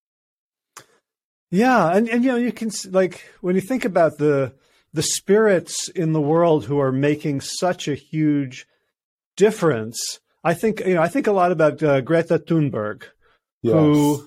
Yeah. And you can, when you think about the spirits in the world who are making such a huge difference, I think a lot about Greta Thunberg, Yes.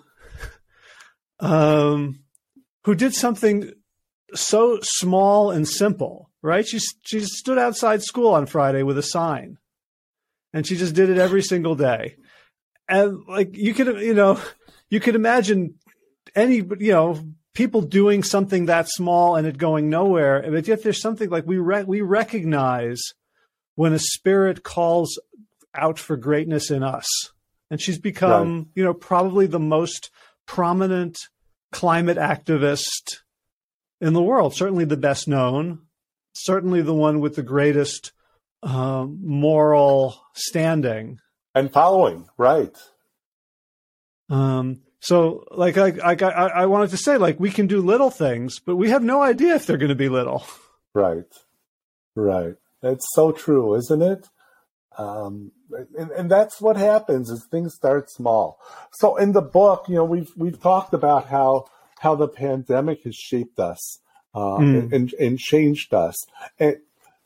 Who did something so small and simple, right? She stood outside school on Friday with a sign, and she just did it every single day. And like you could imagine any, people doing something that small and it going nowhere. But yet there's something like we recognize when a spirit calls out for greatness in us. And she's become, probably the most prominent climate activist in the world, certainly the best known, certainly the one with the greatest moral standing. And following, right. So like I wanted to say, like, we can do little things, but we have no idea if they're going to be little. Right. It's so true, isn't it? And that's what happens is things start small. So in the book, we've talked about how the pandemic has shaped us and changed us. And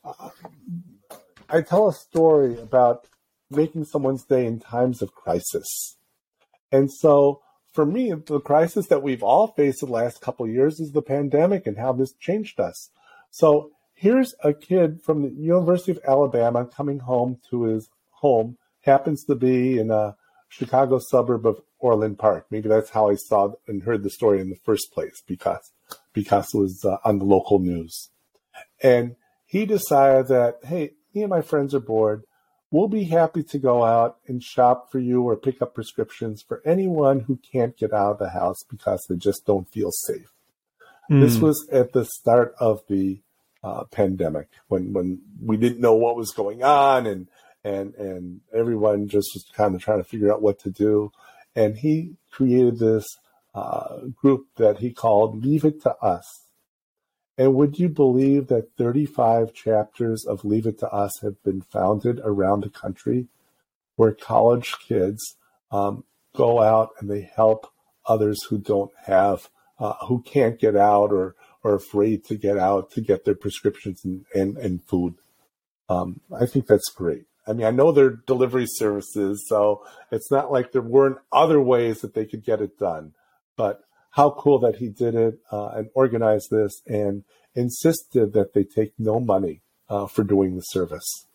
I tell a story about making someone's day in times of crisis. And so for me, the crisis that we've all faced the last couple of years is the pandemic and how this changed us. So here's a kid from the University of Alabama coming home to his home, happens to be in a Chicago suburb of Orland Park. Maybe that's how I saw and heard the story in the first place, because it was on the local news. And he decided that, hey, me and my friends are bored. We'll be happy to go out and shop for you or pick up prescriptions for anyone who can't get out of the house because they just don't feel safe. This was at the start of the pandemic when we didn't know what was going on and everyone just was kind of trying to figure out what to do. And he created this group that he called Leave It to Us. And would you believe that 35 chapters of Leave It to Us have been founded around the country where college kids go out and they help others who don't have, who can't get out or are afraid to get out to get their prescriptions and food. I think that's great. I mean, I know they're delivery services, so it's not like there weren't other ways that they could get it done. But how cool that he did it and organized this and insisted that they take no money for doing the service.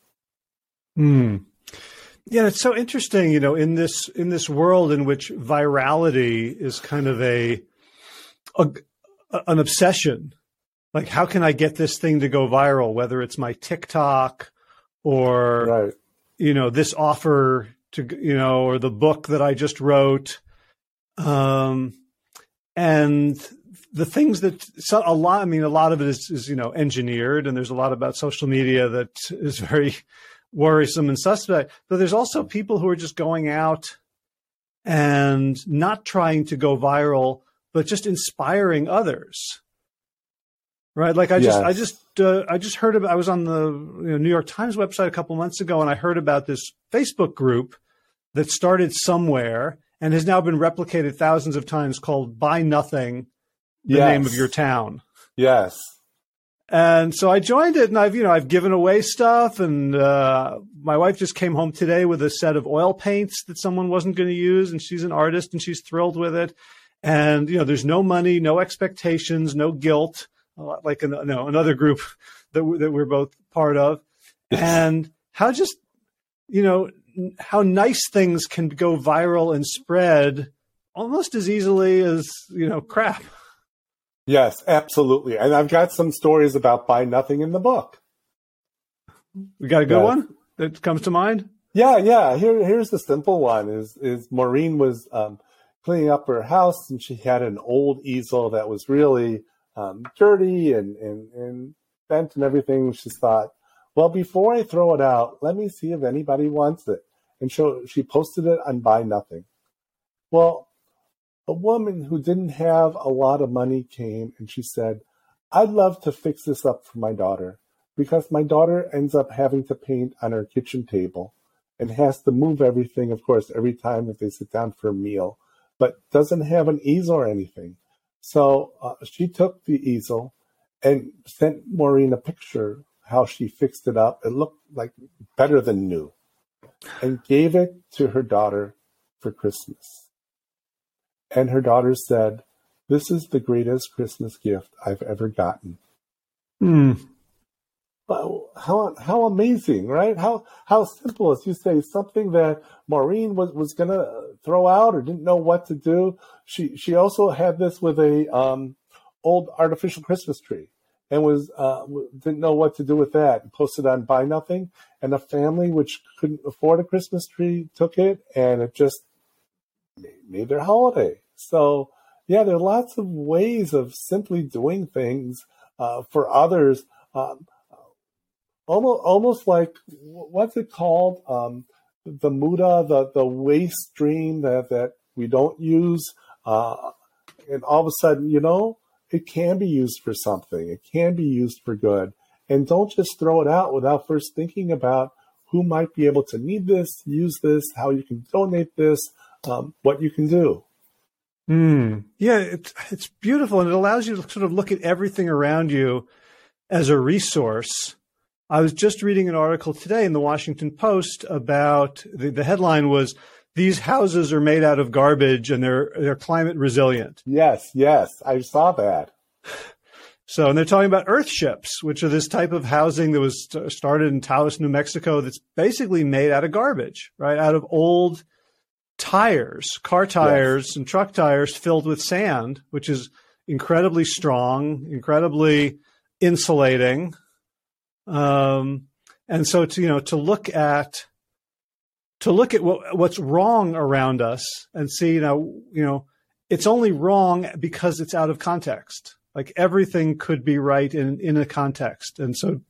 Yeah, it's so interesting, in this world in which virality is kind of an obsession. Like, how can I get this thing to go viral? Whether it's my TikTok or, right. This offer to, or the book that I just wrote. And the things that a lot of it is engineered, and there's a lot about social media that is very worrisome and suspect. But there's also people who are just going out and not trying to go viral, but just inspiring others. Right. Like I just heard about, I was on the New York Times website a couple months ago, and I heard about this Facebook group that started somewhere and has now been replicated thousands of times, called Buy Nothing, the name of your town. Yes. And so I joined it, and I've given away stuff, and my wife just came home today with a set of oil paints that someone wasn't going to use, and she's an artist and she's thrilled with it. And there's no money, no expectations, no guilt, like another group that we're both part of, and how just how nice things can go viral and spread almost as easily as crap. Yes, absolutely. And I've got some stories about Buy Nothing in the book. We got a good one that comes to mind? Yeah. Here's the simple one is Maureen was cleaning up her house, and she had an old easel that was really dirty and bent and everything. She thought, well, before I throw it out, let me see if anybody wants it. And she posted it on Buy Nothing. Well, a woman who didn't have a lot of money came and she said, I'd love to fix this up for my daughter, because my daughter ends up having to paint on her kitchen table and has to move everything, of course, every time that they sit down for a meal, but doesn't have an easel or anything. So she took the easel and sent Maureen a picture how she fixed it up. It looked like better than new, and gave it to her daughter for Christmas. And her daughter said, "This is the greatest Christmas gift I've ever gotten." Well, how amazing, right? How simple, as you say, something that Maureen was going to throw out or didn't know what to do. She also had this with a old artificial Christmas tree and didn't know what to do with that, and posted on Buy Nothing. And a family which couldn't afford a Christmas tree took it, and it just made their holiday. So yeah, there are lots of ways of simply doing things for others. Almost like, what's it called? The muda, the waste stream that we don't use. And all of a sudden, it can be used for something. It can be used for good. And don't just throw it out without first thinking about who might be able to need this, use this, how you can donate this, what you can do. Yeah, it's beautiful. And it allows you to sort of look at everything around you as a resource. I was just reading an article today in the Washington Post about the headline was, "These houses are made out of garbage and they're climate resilient." Yes, I saw that. So, and they're talking about earthships, which are this type of housing that was started in Taos, New Mexico, that's basically made out of garbage, right? Out of old tires, car tires and truck tires filled with sand, which is incredibly strong, incredibly insulating. And so to look at what's wrong around us and see, it's only wrong because it's out of context. Like everything could be right in a context. And so,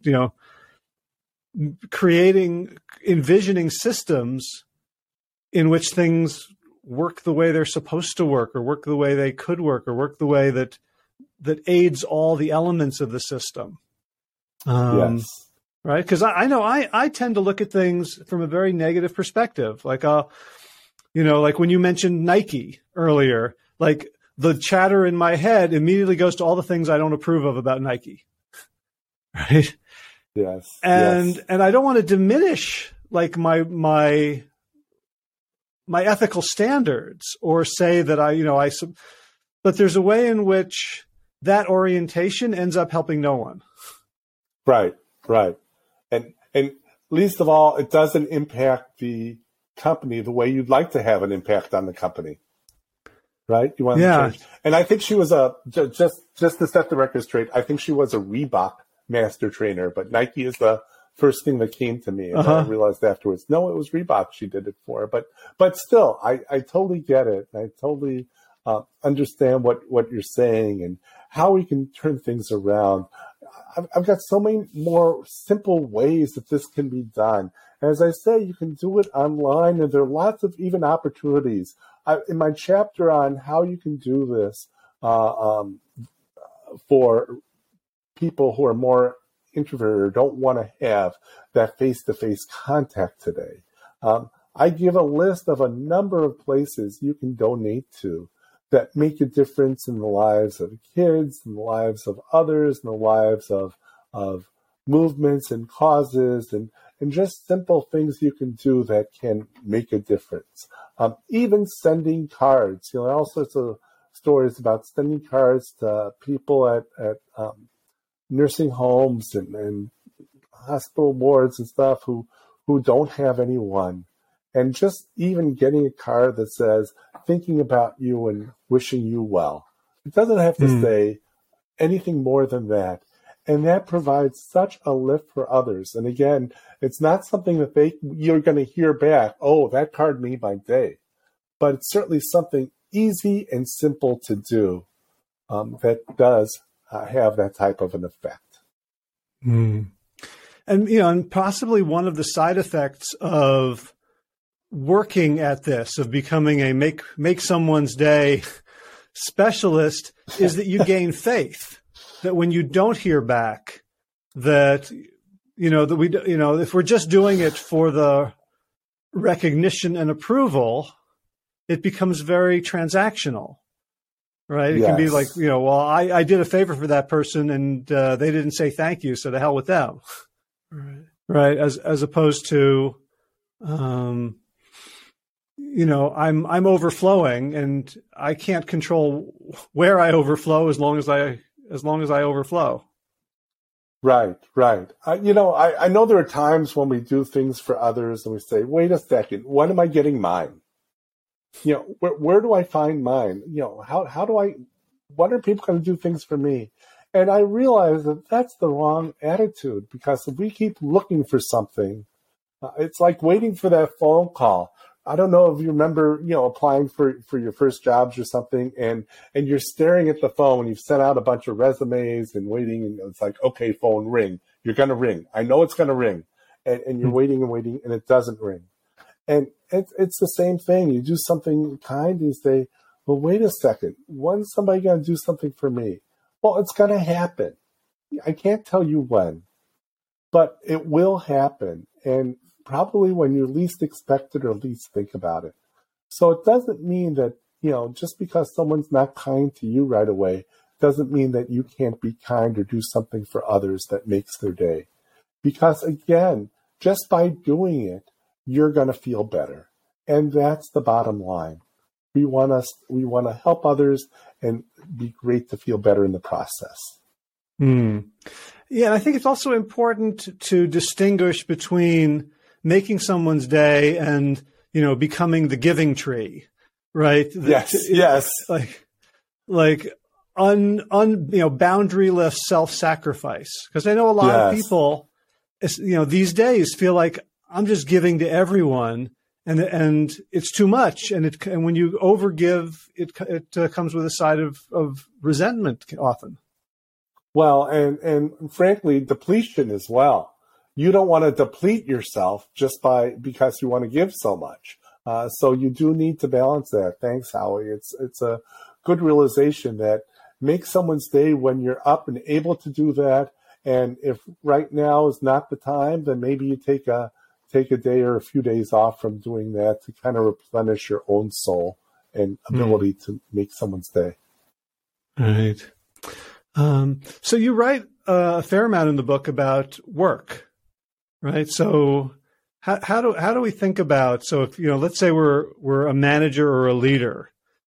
envisioning systems in which things work the way they're supposed to work, or work the way they could work, or work the way that aids all the elements of the system. Yes. Right. Because I know I tend to look at things from a very negative perspective. Like, like when you mentioned Nike earlier, like the chatter in my head immediately goes to all the things I don't approve of about Nike. Right. Yes. And I don't want to diminish like my ethical standards, or say that but there's a way in which that orientation ends up helping no one. Right. And least of all, it doesn't impact the company the way you'd like to have an impact on the company. Right? You want to change. And I think she was just to set the record straight, I think she was a Reebok master trainer, but Nike is the first thing that came to me. And I realized afterwards, no, it was Reebok she did it for. But still, I totally get it. I totally understand what you're saying and how we can turn things around. I've got so many more simple ways that this can be done. As I say, you can do it online, and there are lots of even opportunities. In my chapter on how you can do this for people who are more introverted or don't want to have that face-to-face contact today, I give a list of a number of places you can donate to that make a difference in the lives of kids, in the lives of others, in the lives of movements and causes, and just simple things you can do that can make a difference. Even sending cards, all sorts of stories about sending cards to people at nursing homes and hospital wards and stuff who don't have anyone. And just even getting a card that says, thinking about you and wishing you well. It doesn't have to say anything more than that. And that provides such a lift for others. And again, it's not something that you're going to hear back, oh, that card made my day. But it's certainly something easy and simple to do that does have that type of an effect. And, and possibly one of the side effects of working at this, of becoming a make someone's day specialist, is that you gain faith that when you don't hear back, that if we're just doing it for the recognition and approval, it becomes very transactional, right? It can be like, well, I did a favor for that person and they didn't say thank you, so to hell with them, right? As opposed to I'm overflowing, and I can't control where I overflow as long as I overflow. Right. I know there are times when we do things for others and we say, wait a second, when am I getting mine? Where do I find mine? What are people going to do things for me? And I realize that that's the wrong attitude, because if we keep looking for something, it's like waiting for that phone call. I don't know if you remember, applying for your first jobs or something, and you're staring at the phone. You've sent out a bunch of resumes and waiting, and it's like, okay, phone, ring. You're going to ring. I know it's going to ring. And you're waiting and waiting, and it doesn't ring. And it's the same thing. You do something kind, and you say, well, wait a second. When's somebody going to do something for me? Well, it's going to happen. I can't tell you when, but it will happen. And probably when you least expect it or least think about it. So it doesn't mean that, just because someone's not kind to you right away, doesn't mean that you can't be kind or do something for others that makes their day. Because again, just by doing it, you're going to feel better. And that's the bottom line. We want to help others and be great to feel better in the process. Yeah, I think it's also important to distinguish between making someone's day and, becoming the giving tree, right? Yes. Like boundaryless self-sacrifice. Because I know a lot of people, these days feel like I'm just giving to everyone, and it's too much. And when you overgive, it comes with a side of resentment often. Well, and frankly, depletion as well. You don't want to deplete yourself just because you want to give so much. So you do need to balance that. Thanks, Howie. It's a good realization that make someone's day when you're up and able to do that. And if right now is not the time, then maybe you take a day or a few days off from doing that to kind of replenish your own soul and ability to make someone's day. Right. So you write a fair amount in the book about work, right? So how do we think about, so if, let's say we're a manager or a leader,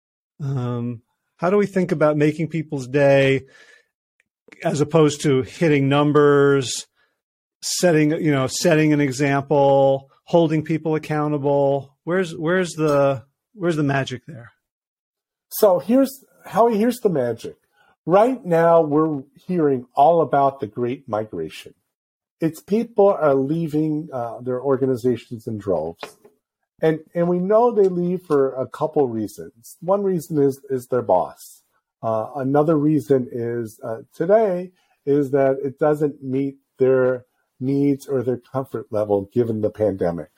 how do we think about making people's day as opposed to hitting numbers, setting an example, holding people accountable? Where's the magic there? So here's the magic. Right now, we're hearing all about the Great Migration. It's people are leaving their organizations in droves. And we know they leave for a couple reasons. One reason is their boss. Another reason is today is that it doesn't meet their needs or their comfort level given the pandemic.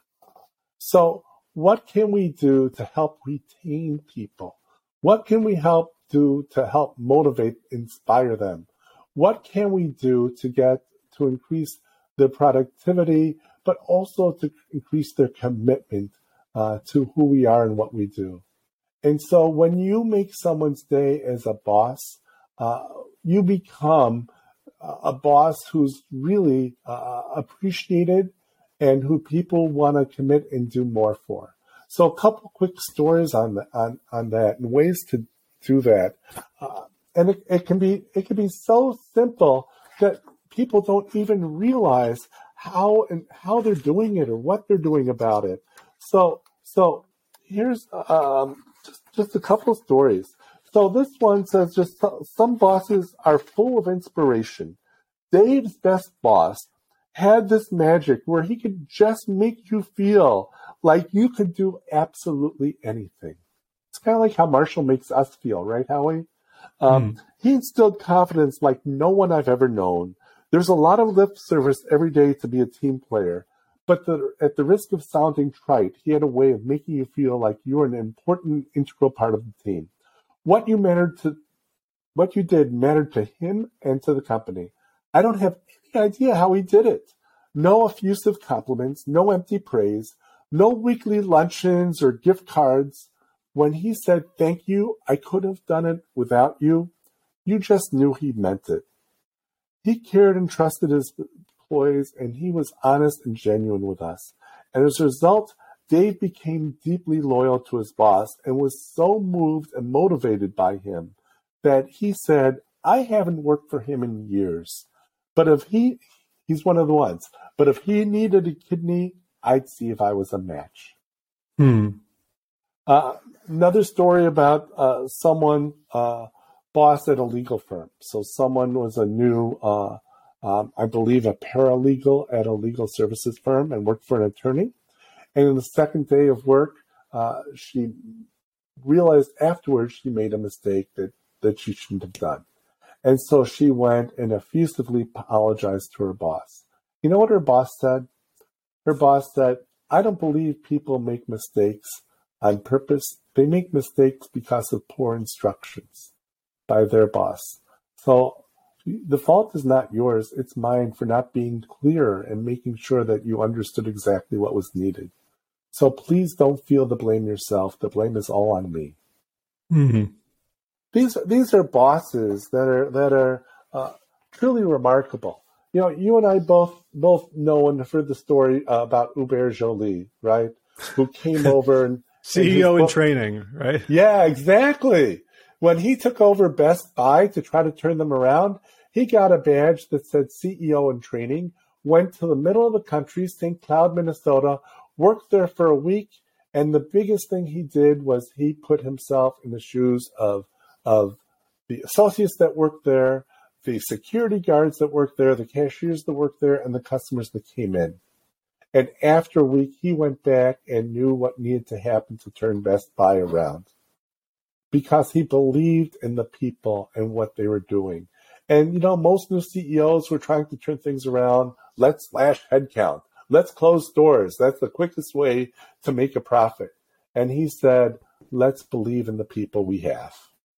So what can we do to help retain people? What can we do to help motivate, inspire them? What can we do to increase their productivity, but also to increase their commitment to who we are and what we do? And so when you make someone's day as a boss, you become a boss who's really appreciated and who people want to commit and do more for. So a couple quick stories on that and ways to do that. And it can be so simple that people don't even realize how they're doing it or what they're doing about it. So here's just a couple of stories. So this one says, just some bosses are full of inspiration. Dave's best boss had this magic where he could just make you feel like you could do absolutely anything. It's kind of like how Marshall makes us feel, right, Howie? He instilled confidence like no one I've ever known. There's a lot of lip service every day to be a team player, but at the risk of sounding trite, he had a way of making you feel like you're an important, integral part of the team. What you did mattered to him and to the company. I don't have any idea how he did it. No effusive compliments, no empty praise, no weekly luncheons or gift cards. When he said, "Thank you, I could have done it without you," you just knew he meant it. He cared and trusted his employees, and he was honest and genuine with us. And as a result, Dave became deeply loyal to his boss and was so moved and motivated by him that he said, I haven't worked for him in years, but if he's one of the ones, but if he needed a kidney, I'd see if I was a match. Another story about someone, boss at a legal firm. So someone was a new, I believe, a paralegal at a legal services firm and worked for an attorney. And in the second day of work, she realized afterwards she made a mistake that she shouldn't have done. And so she went and effusively apologized to her boss. You know what her boss said? Her boss said, I don't believe people make mistakes on purpose. They make mistakes because of poor instructions by their boss. So the fault is not yours. It's mine for not being clear and making sure that you understood exactly what was needed. So please don't feel the blame yourself. The blame is all on me. Mm-hmm. These are bosses that are truly remarkable. You know, you and I both know and have heard the story about Hubert Joly, right? Who came over and CEO in training, right? Yeah, exactly. When he took over Best Buy to try to turn them around, he got a badge that said CEO in training, went to the middle of the country, St. Cloud, Minnesota, worked there for a week, and the biggest thing he did was he put himself in the shoes of the associates that worked there, the security guards that worked there, the cashiers that worked there, and the customers that came in. And after a week, he went back and knew what needed to happen to turn Best Buy around because he believed in the people and what they were doing. And, you know, most new CEOs were trying to turn things around. Let's slash headcount. Let's close stores. That's the quickest way to make a profit. And he said, let's believe in the people we have.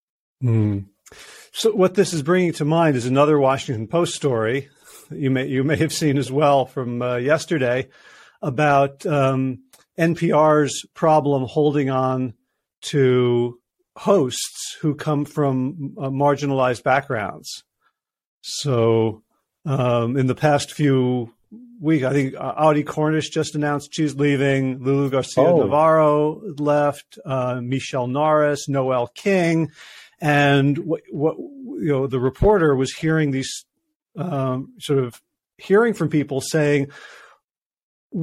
So what this is bringing to mind is another Washington Post story that you may have seen as well from yesterday about NPR's problem holding on to hosts who come from marginalized backgrounds. So in the past few weeks, I think Audie Cornish just announced she's leaving. Lulu Garcia-Navarro left. Michelle Norris, Noel King. And what the reporter was hearing these sort of hearing from people saying, some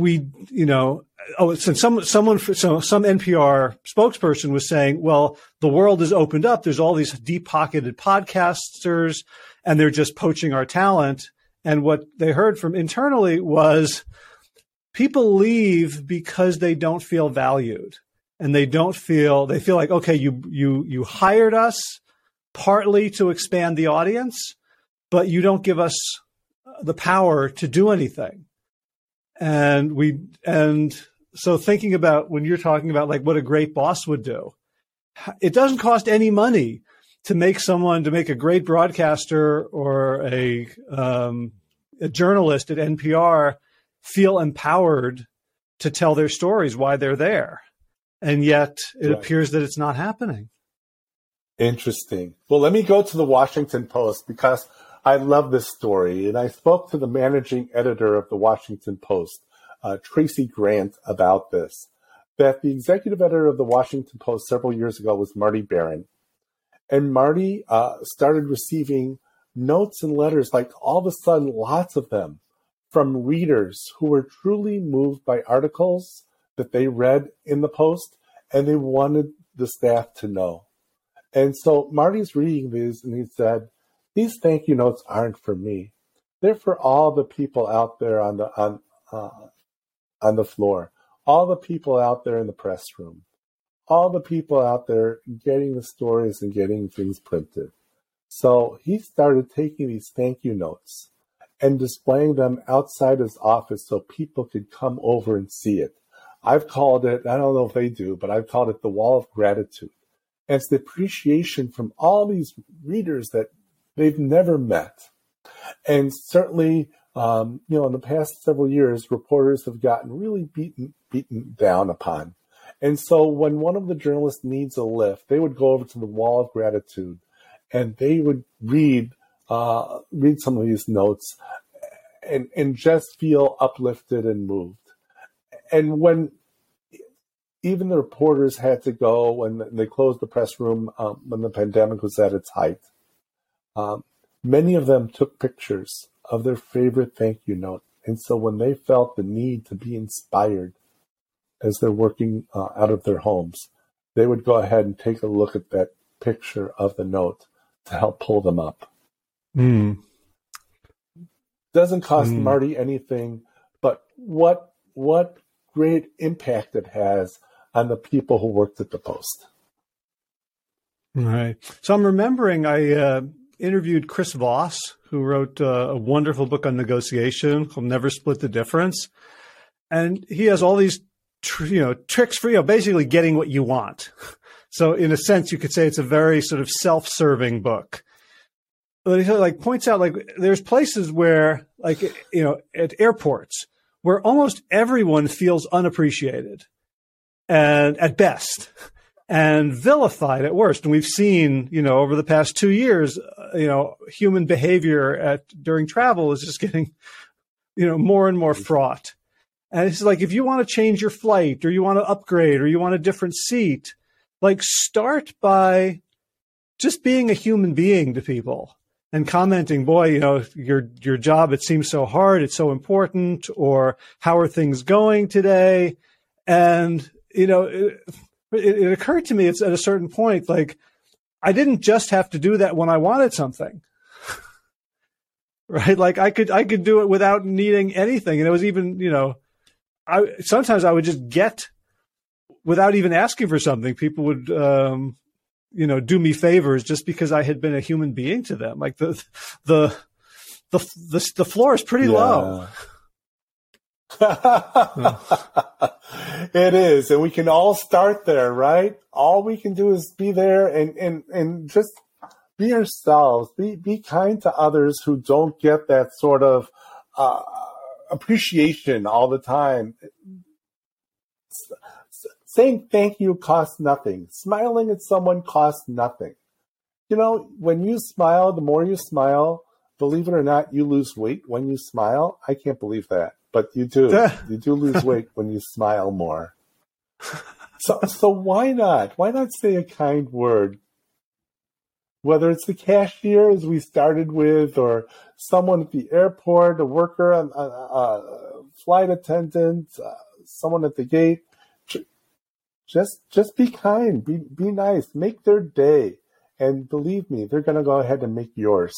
NPR spokesperson was saying, well, the world has opened up. There's all these deep-pocketed podcasters, and they're just poaching our talent. And what they heard from internally was people leave because they don't feel valued. And they feel like, okay, you hired us partly to expand the audience, but you don't give us the power to do anything. And so thinking about when you're talking about like what a great boss would do, it doesn't cost any money to make a great broadcaster or a journalist at NPR feel empowered to tell their stories, why they're there. And yet it appears that it's not happening. Interesting. Well, let me go to the Washington Post because I love this story. And I spoke to the managing editor of the Washington Post, Tracy Grant, about this. That the executive editor of the Washington Post several years ago was Marty Baron. And Marty started receiving notes and letters, like all of a sudden, lots of them, from readers who were truly moved by articles that they read in the Post, and they wanted the staff to know. And so Marty's reading these, and he said, these thank you notes aren't for me. They're for all the people out there on the floor, all the people out there in the press room, all the people out there getting the stories and getting things printed. So he started taking these thank you notes and displaying them outside his office so people could come over and see it. I've called it, I don't know if they do, but I've called it the wall of gratitude. And it's the appreciation from all these readers that they've never met. And certainly, in the past several years, reporters have gotten really beaten down upon. And so when one of the journalists needs a lift, they would go over to the wall of gratitude and they would read some of these notes and just feel uplifted and moved. And when even the reporters had to go when they closed the press room when the pandemic was at its height. Many of them took pictures of their favorite thank you note. And so when they felt the need to be inspired as they're working out of their homes, they would go ahead and take a look at that picture of the note to help pull them up. Doesn't cost Marty anything, but what great impact it has on the people who worked at the Post. Right. So I'm remembering I interviewed Chris Voss, who wrote a wonderful book on negotiation called Never Split the Difference. And he has all these tricks for basically getting what you want. So in a sense, you could say it's a very sort of self-serving book. But he points out there's places where at airports where almost everyone feels unappreciated and at best and vilified at worst. And we've seen, over the past 2 years, human behavior during travel is just getting, more and more fraught. And it's if you want to change your flight or you want to upgrade or you want a different seat, start by just being a human being to people and commenting, boy, your job, it seems so hard. It's so important. Or how are things going today? And, it occurred to me it's at a certain point, I didn't just have to do that when I wanted something, right? I could do it without needing anything. And it was even, sometimes I would just get without even asking for something. People would, do me favors just because I had been a human being to them. The floor is pretty low. It is, and we can all start there, right? All we can do is be there and just be ourselves. Be kind to others who don't get that sort of appreciation all the time. Saying thank you costs nothing. Smiling at someone costs nothing. When you smile, the more you smile, believe it or not, you lose weight when you smile. I can't believe that. But you do. You do lose weight when you smile more. So why not? Why not say a kind word? Whether it's the cashier, as we started with, or someone at the airport, a worker, a flight attendant, someone at the gate. Just be kind. Be nice. Make their day. And believe me, they're going to go ahead and make yours.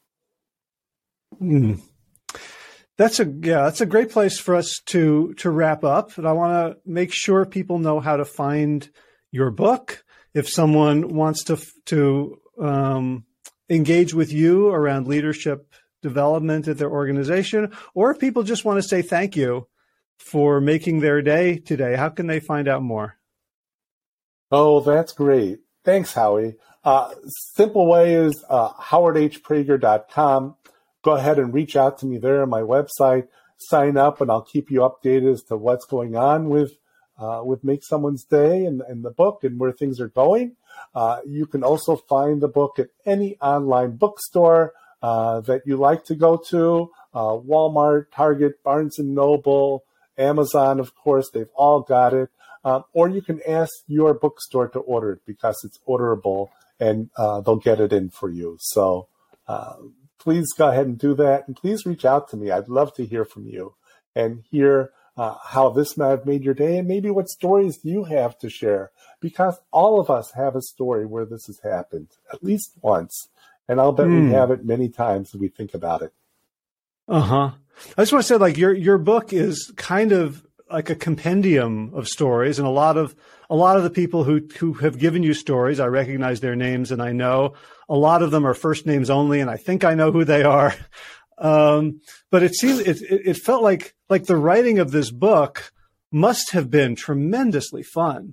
That's a great place for us to wrap up. And I want to make sure people know how to find your book. If someone wants to engage with you around leadership development at their organization, or if people just want to say thank you for making their day today, how can they find out more? Oh, that's great. Thanks, Howie. Simple way is howardhprager.com. Go ahead and reach out to me there on my website. Sign up, and I'll keep you updated as to what's going on with Make Someone's Day and the book and where things are going. You can also find the book at any online bookstore that you like to go to. Walmart, Target, Barnes & Noble, Amazon, of course, they've all got it. Or you can ask your bookstore to order it because it's orderable, and they'll get it in for you. So please go ahead and do that. And please reach out to me. I'd love to hear from you and hear how this might have made your day, and maybe what stories you have to share, because all of us have a story where this has happened at least once. And I'll bet we have it many times if we think about it. I just want to say, your book is kind of like a compendium of stories, and a lot of the people who have given you stories, I recognize their names, and I know a lot of them are first names only, and I think I know who they are. But it felt like the writing of this book must have been tremendously fun.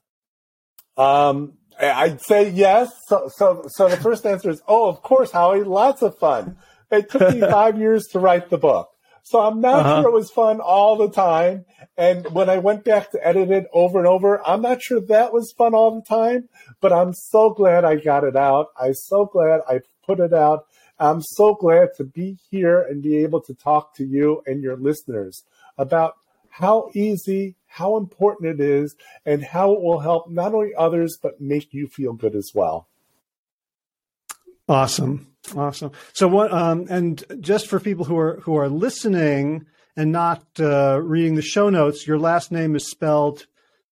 I'd say yes. So the first answer is, of course, Howie, lots of fun. It took me 5 years to write the book. So I'm not sure it was fun all the time. And when I went back to edit it over and over, I'm not sure that was fun all the time, but I'm so glad I got it out. I'm so glad I put it out. I'm so glad to be here and be able to talk to you and your listeners about how easy, how important it is, and how it will help not only others, but make you feel good as well. Awesome. So what? And just for people who are listening and not reading the show notes, your last name is spelled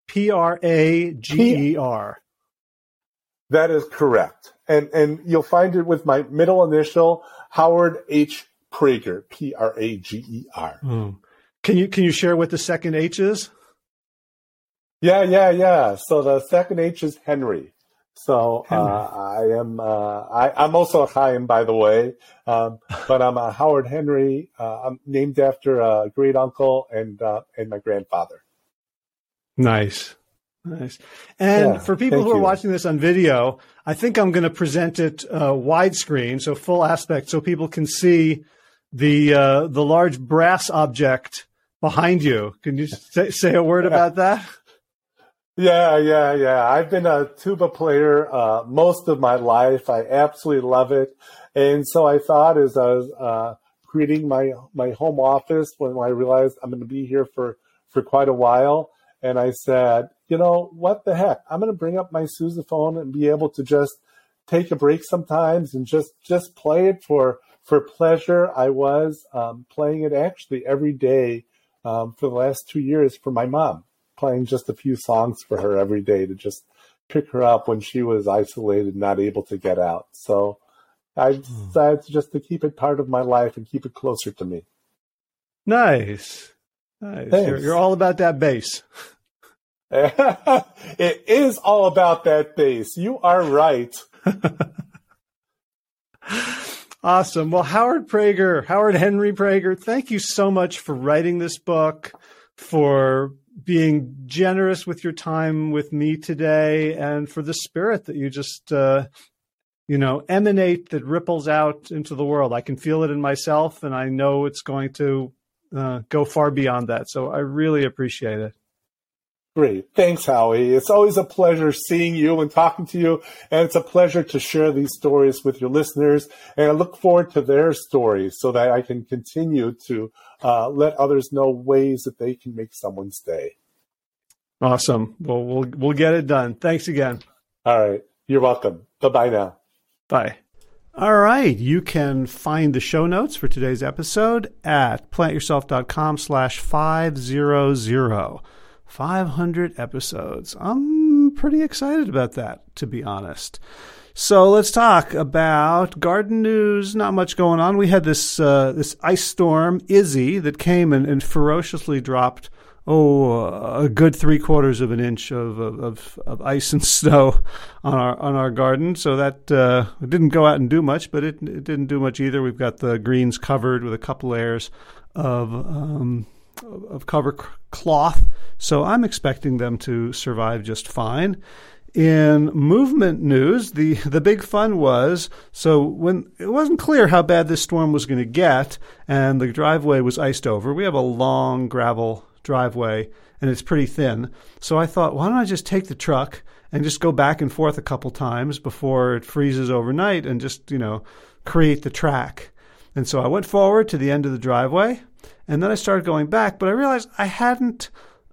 Prager. That is correct, and you'll find it with my middle initial, Howard H. Prager, Prager. Can you share what the second H is? Yeah. So the second H is Henry. So I'm also a Chaim, by the way, but I'm a Howard Henry. I'm named after a great uncle and my grandfather. Nice. And for people who are watching this on video, I think I'm going to present it widescreen, so full aspect, so people can see the large brass object behind you. Can you say a word about that? Yeah. I've been a tuba player most of my life. I absolutely love it. And so I thought as I was creating my home office, when I realized I'm going to be here for quite a while, and I said, what the heck? I'm going to bring up my sousaphone and be able to just take a break sometimes and just play it for pleasure. I was playing it actually every day for the last 2 years for my mom, playing just a few songs for her every day to just pick her up when she was isolated, not able to get out. So I decided to keep it part of my life and keep it closer to me. Nice. You're all about that bass. It is all about that bass. You are right. Awesome. Well, Howard Henry Prager, thank you so much for writing this book, for being generous with your time with me today, and for the spirit that you just, emanate, that ripples out into the world. I can feel it in myself, and I know it's going to go far beyond that. So I really appreciate it. Great. Thanks, Howie. It's always a pleasure seeing you and talking to you, and it's a pleasure to share these stories with your listeners, and I look forward to their stories so that I can continue to let others know ways that they can make someone's day. Awesome. Well, we'll get it done. Thanks again. All right. You're welcome. Bye-bye now. Bye. All right. You can find the show notes for today's episode at plantyourself.com/500. 500 episodes. I'm pretty excited about that, to be honest. So let's talk about garden news. Not much going on. We had this ice storm, Izzy, that came and ferociously dropped a good 3/4 of an inch of ice and snow on our garden. So that it didn't go out and do much, but it didn't do much either. We've got the greens covered with a couple layers of cover cloth, so I'm expecting them to survive just fine. In movement news, the big fun was, so when it wasn't clear how bad this storm was going to get and the driveway was iced over, we have a long gravel driveway and it's pretty thin, so I thought, why don't I just take the truck and just go back and forth a couple times before it freezes overnight and just, create the track. And so I went forward to the end of the driveway, and then I started going back, but I realized I hadn't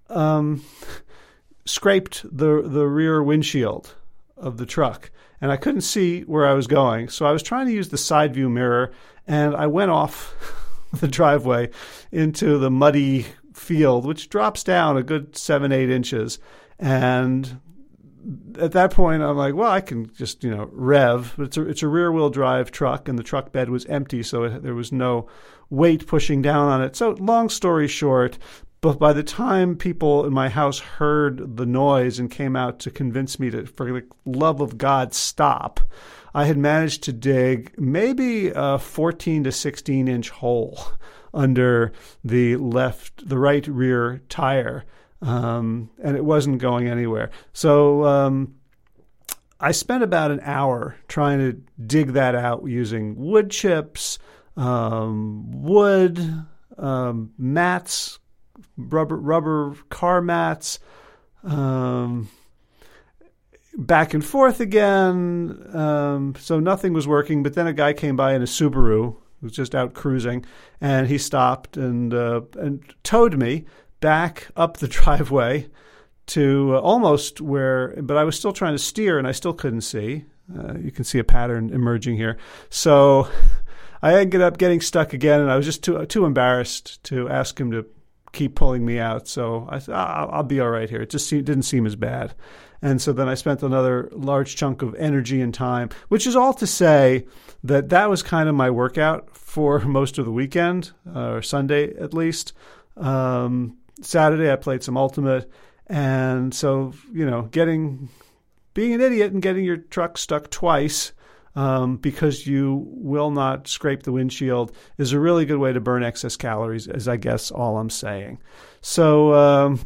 scraped the rear windshield of the truck, and I couldn't see where I was going. So I was trying to use the side view mirror, and I went off the driveway into the muddy field, which drops down a good 7-8 inches. And at that point, I'm like, well, I can just, rev. But it's a rear-wheel drive truck, and the truck bed was empty, so there was no weight pushing down on it. So long story short, but by the time people in my house heard the noise and came out to convince me to, for the love of God, stop, I had managed to dig maybe a 14 to 16 inch hole under the right rear tire. And it wasn't going anywhere. So I spent about an hour trying to dig that out using wood chips, wood, mats, rubber car mats, back and forth again. So nothing was working. But then a guy came by in a Subaru, who was just out cruising, and he stopped and towed me. back up the driveway to almost where, but I was still trying to steer and I still couldn't see. You can see a pattern emerging here. So I ended up getting stuck again, and I was just too embarrassed to ask him to keep pulling me out. So I thought, I'll be all right here. It just didn't seem as bad. And so then I spent another large chunk of energy and time, which is all to say that was kind of my workout for most of the weekend, or Sunday at least. Saturday I played some Ultimate. And so, being an idiot and getting your truck stuck twice because you will not scrape the windshield is a really good way to burn excess calories, is I guess all I'm saying. So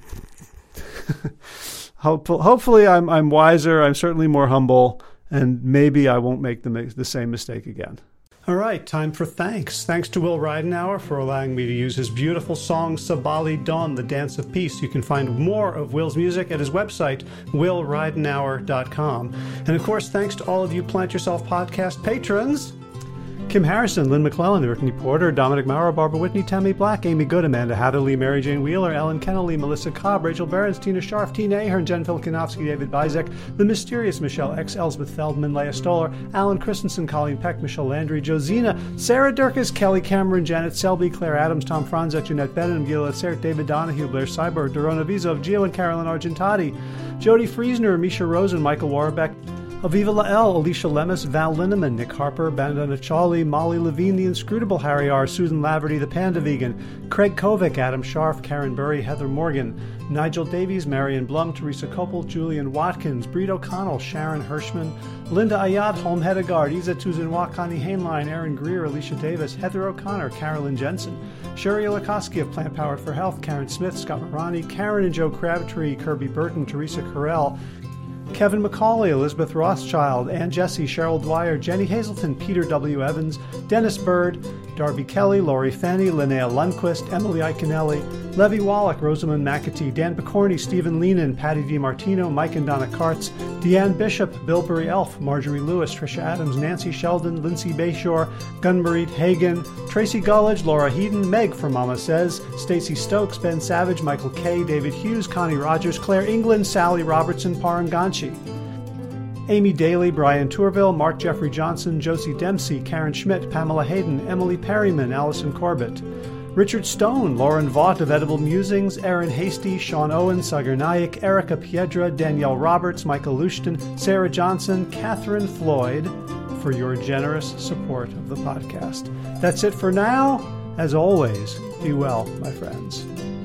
hopefully I'm wiser. I'm certainly more humble, and maybe I won't make the same mistake again. All right, time for thanks. Thanks to Will Ridenauer for allowing me to use his beautiful song Sabali Dawn, The Dance of Peace. You can find more of Will's music at his website, willridenauer.com. And of course, thanks to all of you Plant Yourself podcast patrons. Kim Harrison, Lynn McClellan, Brittany Porter, Dominic Maurer, Barbara Whitney, Tammy Black, Amy Good, Amanda Hatherley, Mary Jane Wheeler, Ellen Kennelly, Melissa Cobb, Rachel Behrens, Tina Scharf, Tina Ahern, Jen Filkanovsky, David Bizek, The Mysterious Michelle X, Elsbeth Feldman, Leah Stoller, Alan Christensen, Colleen Peck, Michelle Landry, Josina, Sarah Durkis, Kelly Cameron, Janet Selby, Claire Adams, Tom Franzek, Jeanette Bennett, Gila Sert, David Donahue, Blair Cyber, Dorona Vizov, Gio and Carolyn Argentati, Jody Friesner, Misha Rosen, Michael Warbeck, Aviva Lael, Alicia Lemus, Val Linneman, Nick Harper, Bandana Chawley, Molly Levine, The Inscrutable Harry R., Susan Laverty, The Panda Vegan, Craig Kovic, Adam Scharf, Karen Burry, Heather Morgan, Nigel Davies, Marion Blum, Teresa Koppel, Julian Watkins, Breed O'Connell, Sharon Hirschman, Linda Ayat, Holm Hedegaard, Isa Tuzinwa, Connie Hainline, Aaron Greer, Alicia Davis, Heather O'Connor, Carolyn Jensen, Sherry Olakoski of Plant Powered for Health, Karen Smith, Scott Marani, Karen and Joe Crabtree, Kirby Burton, Teresa Carell, Kevin McCauley, Elizabeth Rothschild, Ann Jesse, Cheryl Dwyer, Jenny Hazelton, Peter W. Evans, Dennis Bird, Darby Kelly, Lori Fanny, Linnea Lundquist, Emily Iconelli, Levy Wallach, Rosamund McAtee, Dan Picorni, Stephen Leenan, Patty DiMartino, Mike and Donna Kartz, Deanne Bishop, Bilberry Elf, Marjorie Lewis, Tricia Adams, Nancy Sheldon, Lindsay Bayshore, Gunmarit Hagen, Tracy Gullidge, Laura Heaton, Meg from Mama Says, Stacey Stokes, Ben Savage, Michael Kay, David Hughes, Connie Rogers, Claire England, Sally Robertson, Paranganchi, Amy Daly, Brian Tourville, Mark Jeffrey Johnson, Josie Dempsey, Karen Schmidt, Pamela Hayden, Emily Perryman, Allison Corbett, Richard Stone, Lauren Vaught of Edible Musings, Aaron Hasty, Sean Owen, Sagar Naik, Erica Piedra, Danielle Roberts, Michael Lushton, Sarah Johnson, Catherine Floyd, for your generous support of the podcast. That's it for now. As always, be well, my friends.